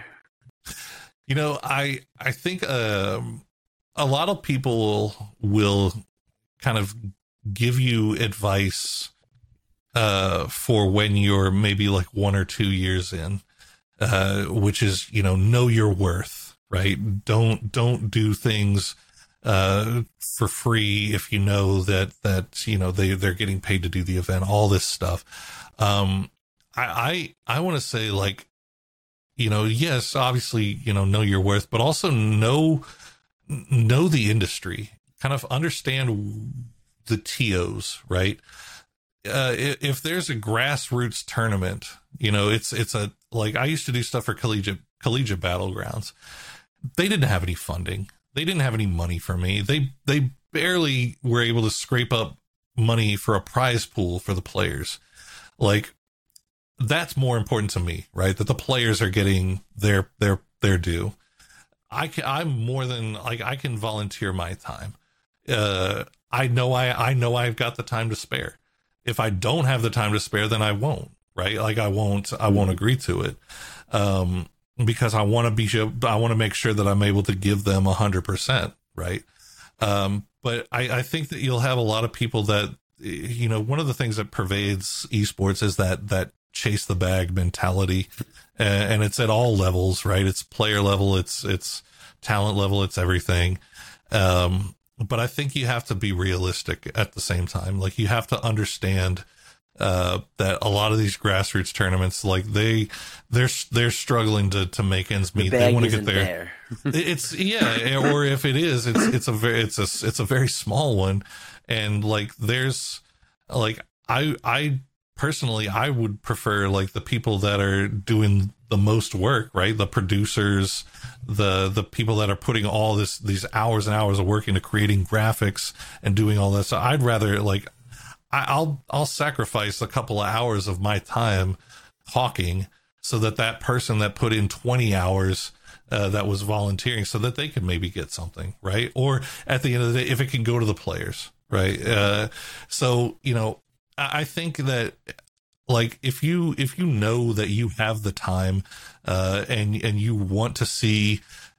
You know, I, I think, um, a lot of people will kind of give you advice uh, for when you're maybe like one or two years in, uh, which is, you know, know your worth, right? Don't, don't do things, uh, for free if you know that, that, you know, they, they're getting paid to do the event, all this stuff. Um, I, I, I want to say like, you know, yes, obviously, you know, know your worth, but also know, know the industry, kind of understand the T Os, right? Uh, if there's a grassroots tournament, you know, it's, it's a, like I used to do stuff for collegiate, collegiate battlegrounds. They didn't have any funding. They didn't have any money for me. They, they barely were able to scrape up money for a prize pool for the players. Like that's more important to me, right? That the players are getting their, their, their due. I can, I'm more than like, I can volunteer my time. Uh, I know I, I know I've got the time to spare. If I don't have the time to spare, then I won't, right? Like I won't, I won't agree to it. Um, because I want to be, I want to make sure that I'm able to give them a hundred percent. Right. Um, but I, I think that you'll have a lot of people that, you know, one of the things that pervades esports is that, that chase the bag mentality, uh, and it's at all levels, right? It's player level, it's, it's talent level, it's everything. Um, but I think you have to be realistic at the same time. Like, you have to understand, uh, that a lot of these grassroots tournaments, like they, they're, they're struggling to, to make ends meet. The they want to isn't get there. there. It's, yeah. Or if it is, it's, it's a very, it's a, it's a very small one. And like, there's like, I, I personally, I would prefer like the people that are doing the most work, right? The producers, the, the people that are putting all this, these hours and hours of work into creating graphics and doing all this. So I'd rather like, I, I'll, I'll sacrifice a couple of hours of my time talking so that that person that put in twenty hours, uh, that was volunteering, so that they could maybe get something, right? Or at the end of the day, if it can go to the players, right? Uh, so, you know, I, I think that, like, if you, if you know that you have the time, uh, and, and you want to see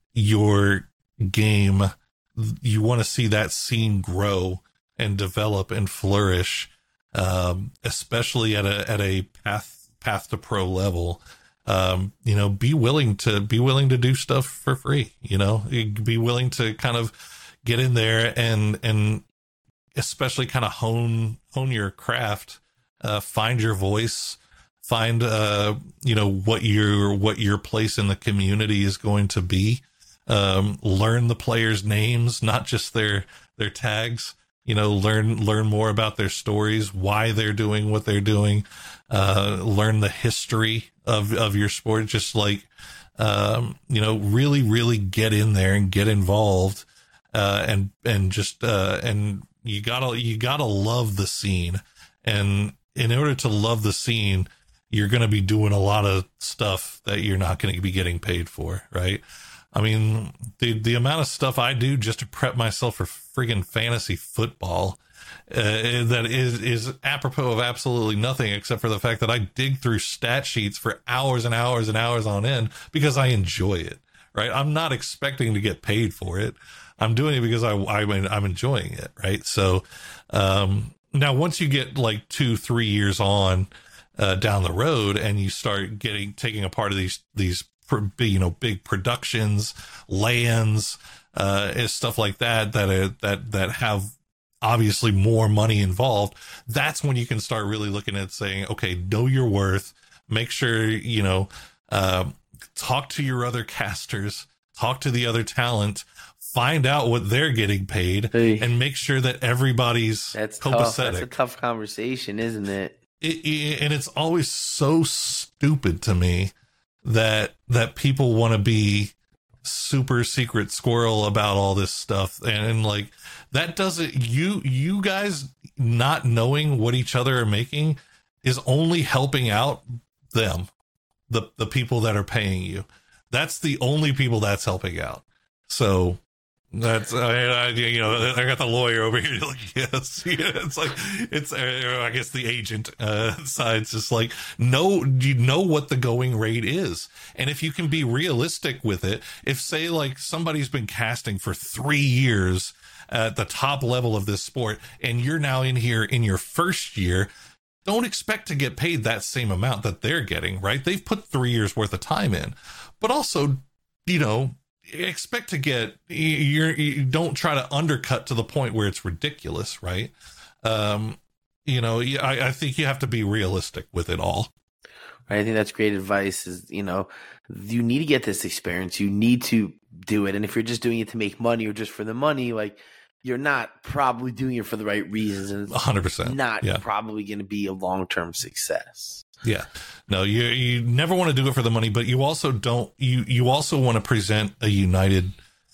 your game, you want to see that scene grow and develop and flourish, um, especially at a, at a path, path to pro level, um, you know, be willing to, be willing to do stuff for free, you know, be willing to kind of get in there and, and especially kind of hone, hone your craft, uh, find your voice, find, uh, you know, what your, what your place in the community is going to be, um, learn the players' names, not just their, their tags, you know, learn, learn more about their stories, why they're doing what they're doing, uh, learn the history of, of your sport, just like, um, you know, really, really get in there and get involved, uh, and, and just, uh, and you gotta, you gotta love the scene. And in order to love the scene, you're going to be doing a lot of stuff that you're not going to be getting paid for, right? I mean, the the amount of stuff I do just to prep myself for friggin' fantasy football, uh, that is is apropos of absolutely nothing except for the fact that I dig through stat sheets for hours and hours and hours on end because I enjoy it, right? I'm not expecting to get paid for it. I'm doing it because I, I I'm enjoying it, right? So, um, now once you get like two, three years on, uh, down the road and you start getting, taking a part of these, these, you know, big productions, lands, uh, stuff like that, that, are, that, that have obviously more money involved. That's when you can start really looking at saying, okay, know your worth, make sure, you know, uh, talk to your other casters, talk to the other talent, find out what they're getting paid, hey, and make sure that everybody's that's copacetic. Tough. That's a tough conversation, isn't it? It, it? And it's always so stupid to me that that people want to be super secret squirrel about all this stuff, and, and like that doesn't, you you guys not knowing what each other are making is only helping out them, the the people that are paying you. That's the only people that's helping out. So that's, I, I, you know, I got the lawyer over here. Like, yes, yeah, it's like, it's, uh, I guess the agent, uh, side's just like, no, you know what the going rate is. And if you can be realistic with it, if say like somebody's been casting for three years at the top level of this sport, and you're now in here in your first year, don't expect to get paid that same amount that they're getting, right? They've put three years worth of time in, but also, you know, expect to get, you're, you don't try to undercut to the point where it's ridiculous, right? Um, you know, I, I think you have to be realistic with it all. I think that's great advice. Is, you know, you need to get this experience. You need to do it. And if you're just doing it to make money or just for the money, like, you're not probably doing it for the right reasons. And it's one hundred percent. Not yeah. probably going to be a long-term success. Yeah. No, you you never want to do it for the money, but you also don't, you, you also want to present a united,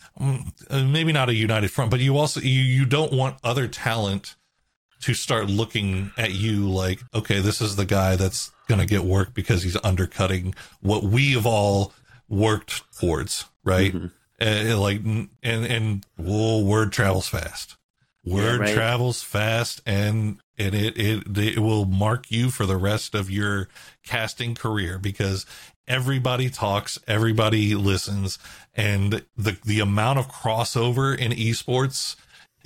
maybe not a united front, but you also, you, you don't want other talent to start looking at you like, okay, this is the guy that's going to get work because he's undercutting what we have all worked towards, right? Mm-hmm. And like, and, and whoa, word travels fast. Word yeah, right. travels fast, and and it, it, it will mark you for the rest of your casting career, because everybody talks, everybody listens, and the, the amount of crossover in esports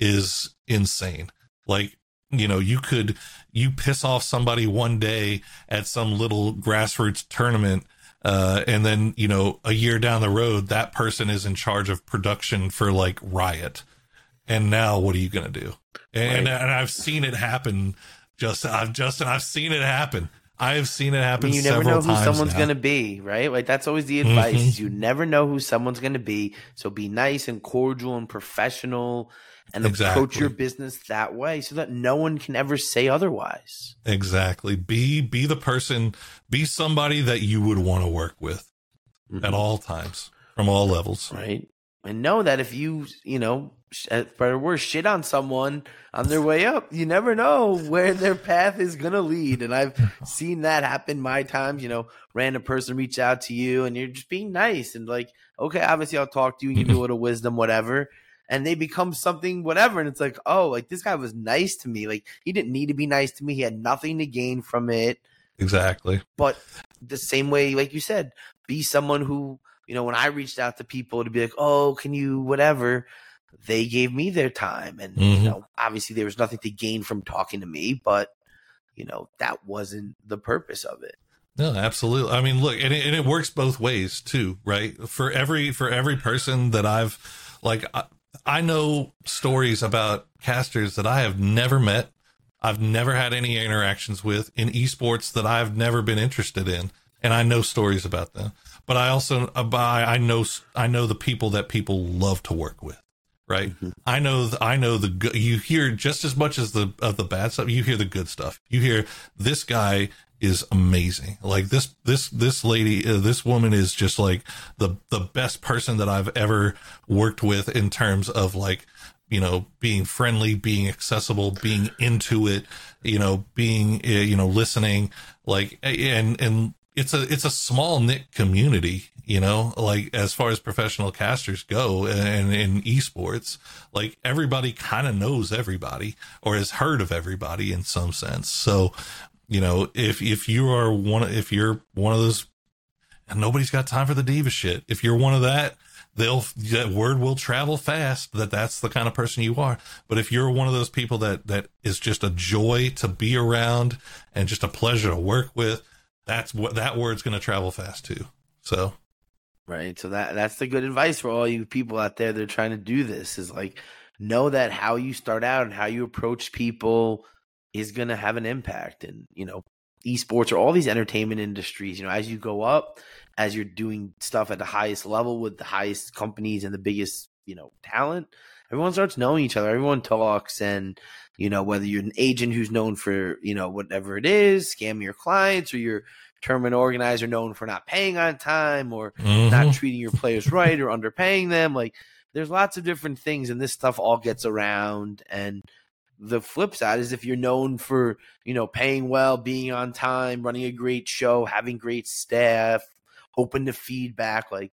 is insane. Like, you know, you could, you piss off somebody one day at some little grassroots tournament, uh, and then, you know, a year down the road, that person is in charge of production for like Riot. And now what are you going to do? And, right. and I've seen it happen. Justin, I've Justin, I've seen it happen. I have seen it happen. I mean, you never know who someone's going to be, right? Like, that's always the advice. Mm-hmm. Is you never know who someone's going to be. So be nice and cordial and professional, and exactly. approach your business that way, so that no one can ever say otherwise. Exactly. Be be the person, be somebody that you would want to work with mm-hmm. at all times, from all levels. Right. And know that if you, you know, better worse, shit on someone on their way up, you never know where their path is going to lead. And I've seen that happen my times, you know, random person reach out to you and you're just being nice and like, okay, obviously I'll talk to you and give you a little wisdom, whatever. And they become something, whatever. And it's like, oh, like this guy was nice to me. Like he didn't need to be nice to me. He had nothing to gain from it. Exactly. But the same way, like you said, be someone who, you know, when I reached out to people to be like, oh, can you, whatever, they gave me their time. And, mm-hmm. you know, obviously there was nothing to gain from talking to me, but, you know, that wasn't the purpose of it. No, absolutely. I mean, look, and it, and it works both ways too, right? For every, for every person that I've, like, I, I know stories about casters that I have never met. I've never had any interactions with in esports that I've never been interested in. And I know stories about them, but I also, I know, I know the people that people love to work with. Right. Mm-hmm. I know, I know the good, you hear just as much as the, of the bad stuff. You hear the good stuff. You hear this guy is amazing. Like this, this, this lady, uh, this woman is just like the, the best person that I've ever worked with in terms of like, you know, being friendly, being accessible, being into it, you know, being, uh, you know, listening, like, and, and it's a, it's a small knit community, you know, like as far as professional casters go and in esports, like everybody kind of knows everybody or has heard of everybody in some sense. So, you know, if, if you are one, if you're one of those, and nobody's got time for the diva shit, if you're one of that, they'll, that word will travel fast that that's the kind of person you are. But if you're one of those people that, that is just a joy to be around and just a pleasure to work with, that's what that word's going to travel fast too. So. Right. So that, that's the good advice for all you people out there that are trying to do this is like, know that how you start out and how you approach people is going to have an impact. And, you know, esports or all these entertainment industries, you know, as you go up, as you're doing stuff at the highest level with the highest companies and the biggest, you know, talent, everyone starts knowing each other. Everyone talks. And, you know, whether you're an agent who's known for, you know, whatever it is, scamming your clients, or you're tournament organizer known for not paying on time or mm-hmm. not treating your players right or underpaying them. Like there's lots of different things, and this stuff all gets around. And the flip side is if you're known for, you know, paying well, being on time, running a great show, having great staff, open to feedback, like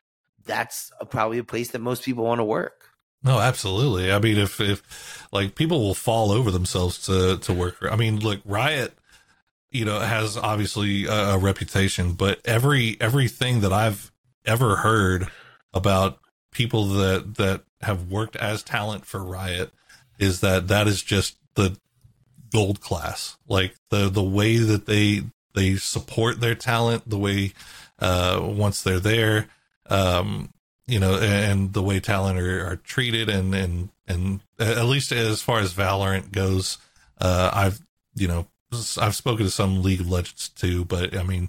that's a, probably a place that most people want to work. No, absolutely. I mean, if, if like people will fall over themselves to, to work. I mean, look, Riot, you know, has obviously a, a reputation, but every, everything that I've ever heard about people that, that have worked as talent for Riot is that that is just the gold class. Like the, the way that they, they support their talent, the way, uh, once they're there, um, you know, and the way talent are, are treated and, and, and at least as far as Valorant goes, uh, I've, you know, I've spoken to some League of Legends too, but I mean,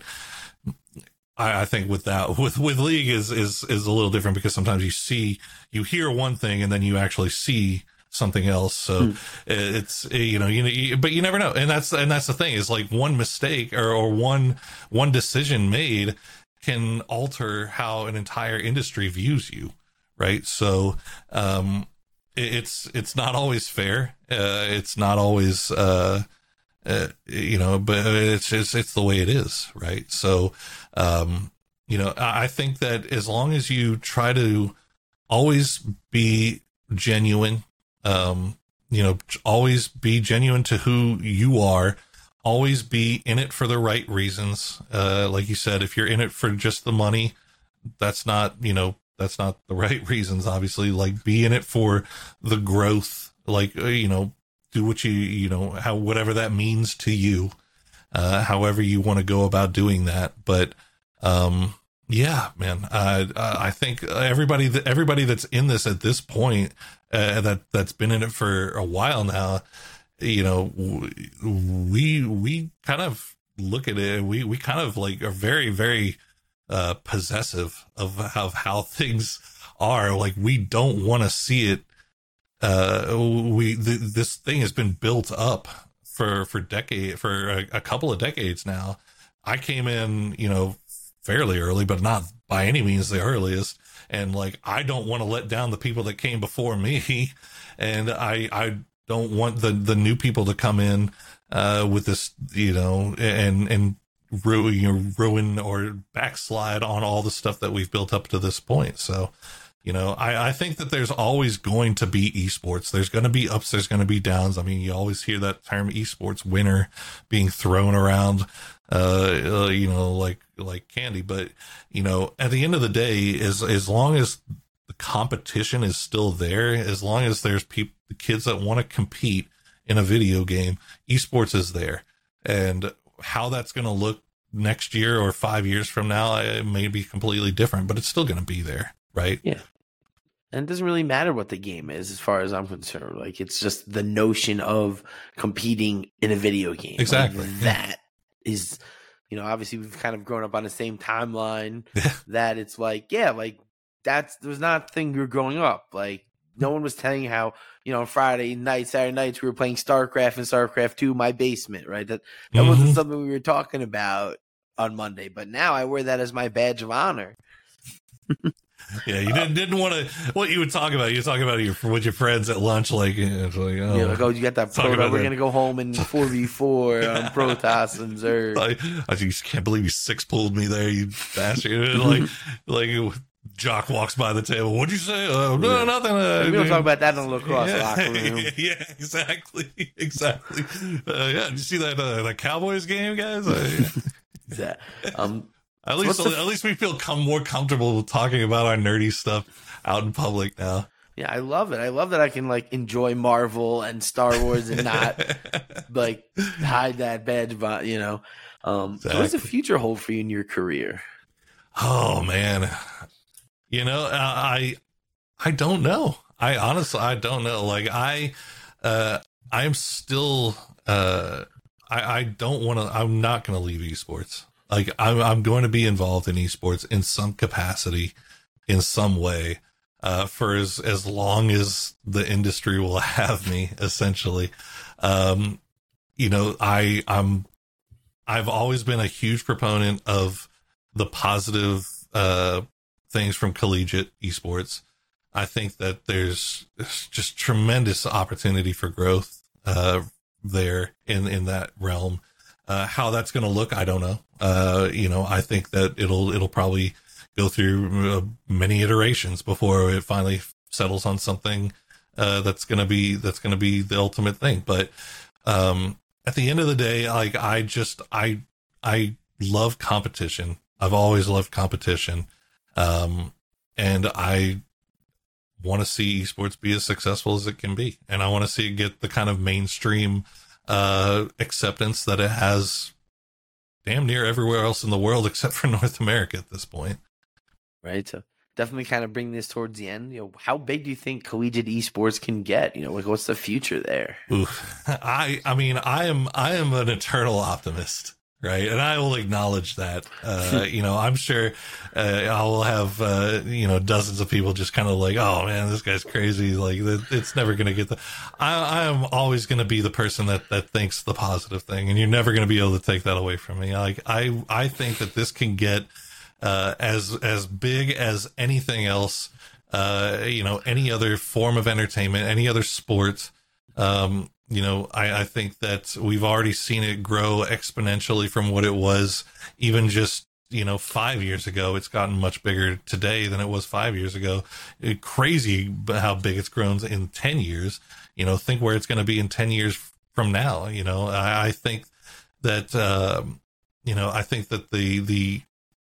I, I think with that, with, with League is, is, is a little different because sometimes you see, you hear one thing and then you actually see something else. So hmm. it's, you know, you know, you, but you never know. And that's, and that's the thing is like one mistake or, or one, one decision made can alter how an entire industry views you. Right. So, um, it, it's, it's not always fair. Uh, it's not always, uh, Uh, you know, but it's, it's, it's the way it is. Right. So, um, you know, I think that as long as you try to always be genuine, um, you know, always be genuine to who you are. Always be in it for the right reasons. Uh, like you said, if you're in it for just the money, that's not, you know, that's not the right reasons, obviously. Like, be in it for the growth, like, uh, you know, do what you, you know, how, whatever that means to you, uh, however you want to go about doing that. But, um, yeah, man, uh, I think everybody that everybody that's in this at this point, uh, that that's been in it for a while now, you know, we we kind of look at it. We we kind of like are very very uh, possessive of of how things are. Like, we don't want to see it. Uh, we th- this thing has been built up for for decade for a, a couple of decades now. I came in, you know, fairly early, but not by any means the earliest. And like, I don't want to let down the people that came before me. And I, I don't want the, the new people to come in, uh, with this, you know, and, and ruin, you know, ruin or backslide on all the stuff that we've built up to this point. So, you know, I, I think that there's always going to be esports. There's going to be ups. There's going to be downs. I mean, you always hear that term esports winner being thrown around, uh, uh, you know, like, like candy. But, you know, at the end of the day, as, as long as the competition is still there, as long as there's people, the kids that want to compete in a video game, esports is there. And how that's going to look next year or five years from now, it may be completely different, but it's still going to be there. Right. Yeah. And it doesn't really matter what the game is, as far as I'm concerned. Like, it's just the notion of competing in a video game. Exactly. Like, that is, you know, obviously we've kind of grown up on the same timeline. Yeah. That it's like, yeah, like, that's, there's not a thing you're growing up. Like, no one was telling you how, you know, on Friday nights, Saturday nights, we were playing StarCraft and StarCraft two, my basement, right? That, that Mm-hmm. wasn't something we were talking about on Monday. But now I wear that as my badge of honor. Yeah, you didn't didn't want to. What you would talk about? You talk about your with your friends at lunch, like, it's like, oh, Yeah, like, oh, you got that talk Protoss. about We're that. gonna go home in four v four on Protoss and Zerg. Like, I just can't believe you six pulled me there, you bastard. And like, like Jock walks by the table. What'd you say? Uh, no, Yeah. nothing. Uh, We don't talk about that in the lacrosse yeah, locker room. yeah, exactly, exactly. Uh, yeah, did you see that uh, that Cowboys game, guys? Uh, yeah. That, um, At least, What's the- at least we feel come more comfortable talking about our nerdy stuff out in public now. yeah, I love it. I love that I can like enjoy Marvel and Star Wars and not like hide that badge, but you know. Um, so what does the Exactly. future hold for you in your career? Oh man, you know, I I don't know. I honestly I don't know. Like I, uh, I'm still uh, I I don't want to. I'm not going to leave esports. Like, I'm, I'm going to be involved in esports in some capacity, in some way, uh, for as, as long as the industry will have me, essentially. Um, you know, I, I'm, I've always been a huge proponent of the positive, uh, things from collegiate esports. I think that there's, there's just tremendous opportunity for growth, uh, there in, in that realm. Uh, how that's going to look, I don't know. Uh, you know, I think that it'll, it'll probably go through uh, many iterations before it finally settles on something, uh, that's going to be, that's going to be the ultimate thing. But, um, at the end of the day, like, I just, I, I love competition. I've always loved competition. Um, and I want to see esports be as successful as it can be. And I want to see it get the kind of mainstream, uh, acceptance that it has damn near everywhere else in the world except for North America at this point. Right. So definitely kind of bring this towards the end. You know, how big do you think collegiate esports can get? You know, like, what's the future there? Ooh, I, I mean, I am, I am an eternal optimist, right? And I will acknowledge that. Uh, you know, I'm sure, uh, I will have, uh, you know, dozens of people just kind of like, oh man, this guy's crazy. Like, it's never going to get the, I, I am always going to be the person that, that thinks the positive thing, and you're never going to be able to take that away from me. Like, I, I think that this can get, uh, as, as big as anything else, uh, you know, any other form of entertainment, any other sport. Um, you know, I, I think that we've already seen it grow exponentially from what it was even just you know, five years ago. It's gotten much bigger today than it was five years ago. It, crazy how big it's grown in ten years. You know, think where it's going to be in ten years from now. You know, I, I think that, um, you know, I think that the, the,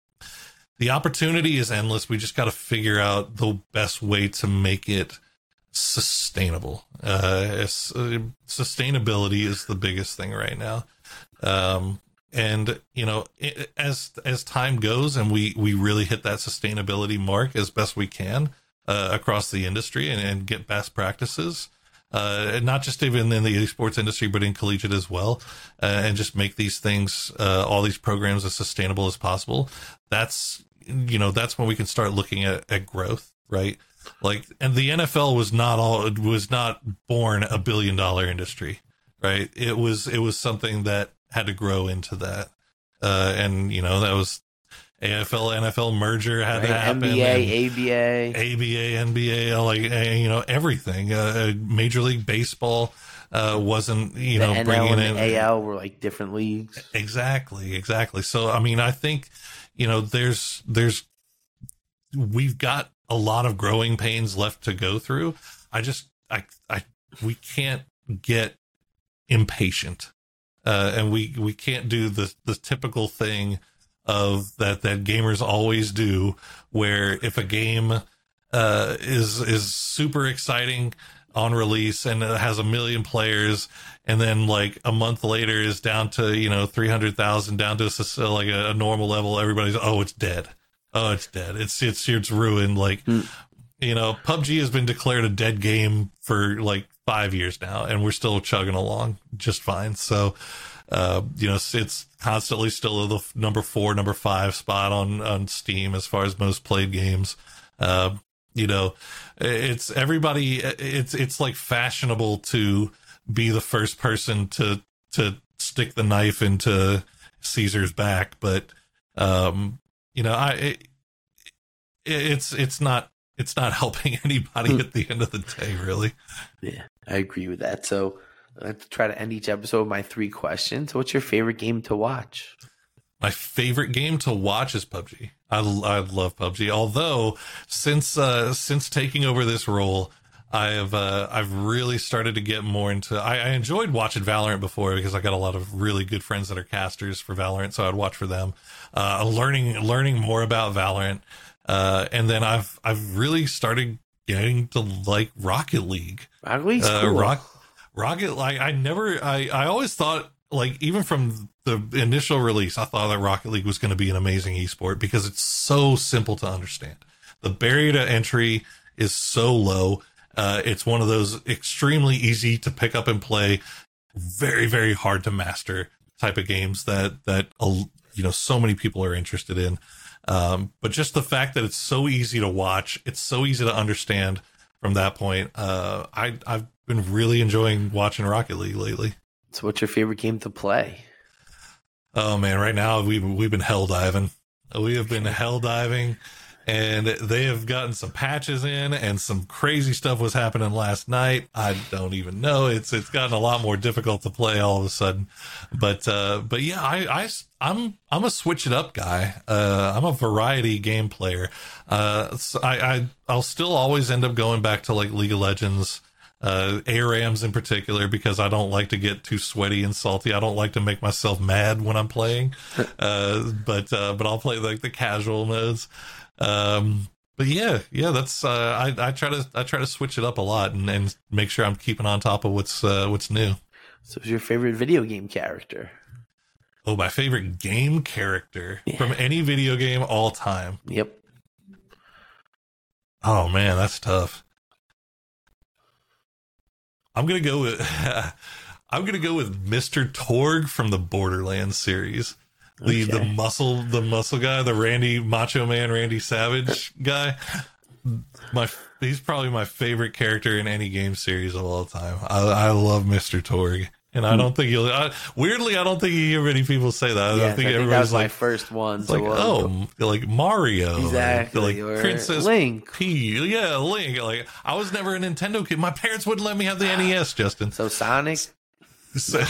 the opportunity is endless. We just got to figure out the best way to make it sustainable. Uh, sustainability is the biggest thing right now. Um, and you know, it, as, as time goes and we, we really hit that sustainability mark as best we can, uh, across the industry and, and get best practices, uh, not just even in the esports industry, but in collegiate as well, uh, and just make these things, uh, all these programs as sustainable as possible. That's, you know, that's when we can start looking at, at growth, right? Like, and the N F L was not all, it was not born a billion dollar industry, right? It was, it was something that had to grow into that. Uh, and, you know, that was A F L, N F L merger had right. to happen. N B A, A B A. A B A, N B A, like, you know, everything. Uh, Major League Baseball uh, wasn't, you the know, N L bringing and in. the A L were like different leagues. Exactly, exactly. So, I mean, I think, you know, there's, there's, we've got a lot of growing pains left to go through. I just, I, I, we can't get impatient, uh, and we, we can't do the, the typical thing of that, that gamers always do, where if a game, uh, is, is super exciting on release and it has a million players, and then like a month later is down to, you know, three hundred thousand, down to a, like a, a normal level, everybody's, oh, it's dead. Oh, it's dead. It's, it's, it's ruined. Like, mm. you know, P U B G has been declared a dead game for like five years now, and we're still chugging along just fine. So, uh, you know, it's, it's constantly still the number four, number five spot on, on Steam as far as most played games. Uh, you know, it's everybody, it's, it's like fashionable to be the first person to, to stick the knife into Caesar's back. But, um, you know, I, it, it's, it's not, it's not helping anybody at the end of the day, really. Yeah, I agree with that. So I have to try to end each episode with my three questions. What's your favorite game to watch? My favorite game to watch is P U B G. I, I love P U B G. Although since, uh, since taking over this role, I have, uh, I've really started to get more into, I, I enjoyed watching Valorant before because I got a lot of really good friends that are casters for Valorant. So I'd watch for them, uh, learning, learning more about Valorant. Uh, and then I've, I've really started getting to like Rocket League. Rocket League's uh, cool. Rock, Rocket, like I never, I, I always thought, like, even from the initial release, I thought that Rocket League was going to be an amazing esport because it's so simple to understand. The barrier to entry is so low. Uh, it's one of those extremely easy to pick up and play, very, very hard to master type of games that, that, uh, you know, so many people are interested in. Um, but just the fact that it's so easy to watch, it's so easy to understand from that point. Uh, I, I've been really enjoying watching Rocket League lately. So what's your favorite game to play? Oh man, right now we've, we've been hell diving. We have been hell diving, and they have gotten some patches in, and some crazy stuff was happening last night. I don't even know. It's, it's gotten a lot more difficult to play all of a sudden, but, uh, but yeah, I, I, I'm, I'm a switch it up guy. Uh, I'm a variety game player. Uh, so I, I, I'll still always end up going back to like League of Legends, uh, A RAMs in particular, because I don't like to get too sweaty and salty. I don't like to make myself mad when I'm playing. Uh, but, uh, but I'll play like the casual modes. Um, but yeah, yeah, that's, uh, I, I try to, I try to switch it up a lot and, and make sure I'm keeping on top of what's, uh, what's new. So who's your favorite video game character? Oh, my favorite game character yeah. from any video game all time. Yep. Oh man, that's tough. I'm going to go with, I'm going to go with Mister Torg from the Borderlands series. The, okay. the muscle, the muscle guy, the Randy Macho Man, Randy Savage guy. My, he's probably my favorite character in any game series of all time. I, I love Mister Torg. And I don't think you'll, I, weirdly, I don't think you hear many people say that. I yeah, don't think I think everybody's that was like, my first one. So like, we'll oh, like Mario. Exactly. Or like or Princess Link. P. Yeah, Link. Like, I was never a Nintendo kid. My parents wouldn't let me have the N E S, Justin. So Sonic? So,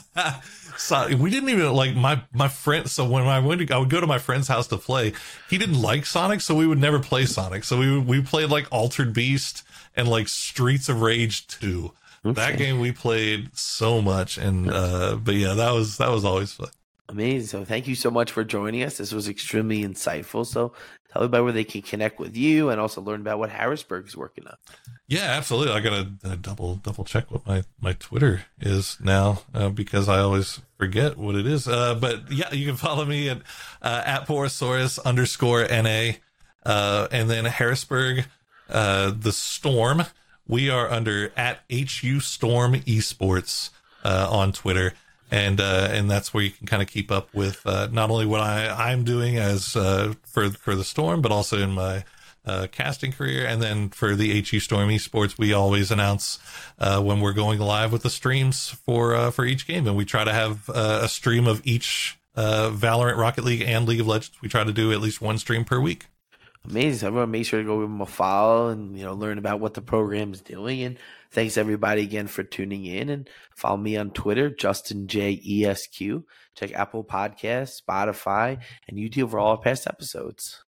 so we didn't even like my my friend. So when I went, to, I would go to my friend's house to play. He didn't like Sonic, so we would never play Sonic. So we we played like Altered Beast and like Streets of Rage two. Okay. That game we played so much, and uh, but yeah, that was that was always fun. Amazing. So thank you so much for joining us. This was extremely insightful. So tell everybody where they can connect with you and also learn about what Harrisburg is working on. Yeah, absolutely. I gotta uh, double double check what my, my Twitter is now uh, because I always forget what it is. Uh, but yeah, you can follow me at uh, at Porosaurus underscore na, uh, and then Harrisburg, uh, the Storm. We are under at HU Storm Esports uh, on Twitter. And uh, and that's where you can kind of keep up with uh, not only what I, I'm doing as uh, for for the Storm, but also in my uh, casting career. And then for the H U Storm Esports, we always announce uh, when we're going live with the streams for uh, for each game, and we try to have uh, a stream of each uh, Valorant, Rocket League, and League of Legends. We try to do at least one stream per week. Amazing. So everyone make sure to go give them a follow and, you know, learn about what the program is doing. And thanks everybody again for tuning in, and follow me on Twitter, Justin J E S Q. Check Apple Podcasts, Spotify, and YouTube for all our past episodes.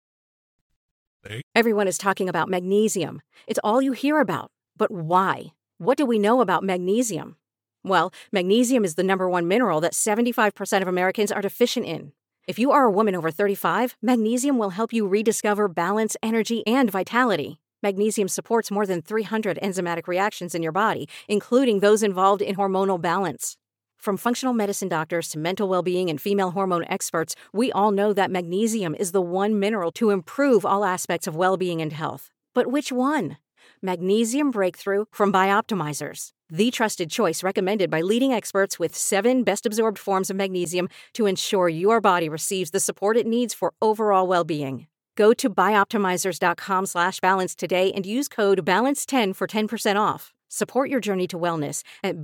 Everyone is talking about magnesium. It's all you hear about. But why? What do we know about magnesium? Well, magnesium is the number one mineral that seventy-five percent of Americans are deficient in. If you are a woman over thirty-five, magnesium will help you rediscover balance, energy, and vitality. Magnesium supports more than three hundred enzymatic reactions in your body, including those involved in hormonal balance. From functional medicine doctors to mental well-being and female hormone experts, we all know that magnesium is the one mineral to improve all aspects of well-being and health. But which one? Magnesium Breakthrough from Bioptimizers, the trusted choice recommended by leading experts with seven best-absorbed forms of magnesium to ensure your body receives the support it needs for overall well-being. Go to bioptimizers.com slash balance today and use code balance ten for ten percent off. Support your journey to wellness at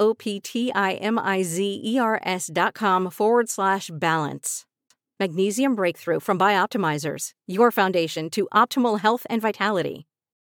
B-I-O-P-T-I-M-I-Z-E-R-S dot com forward slash balance. Magnesium Breakthrough from Bioptimizers, your foundation to optimal health and vitality.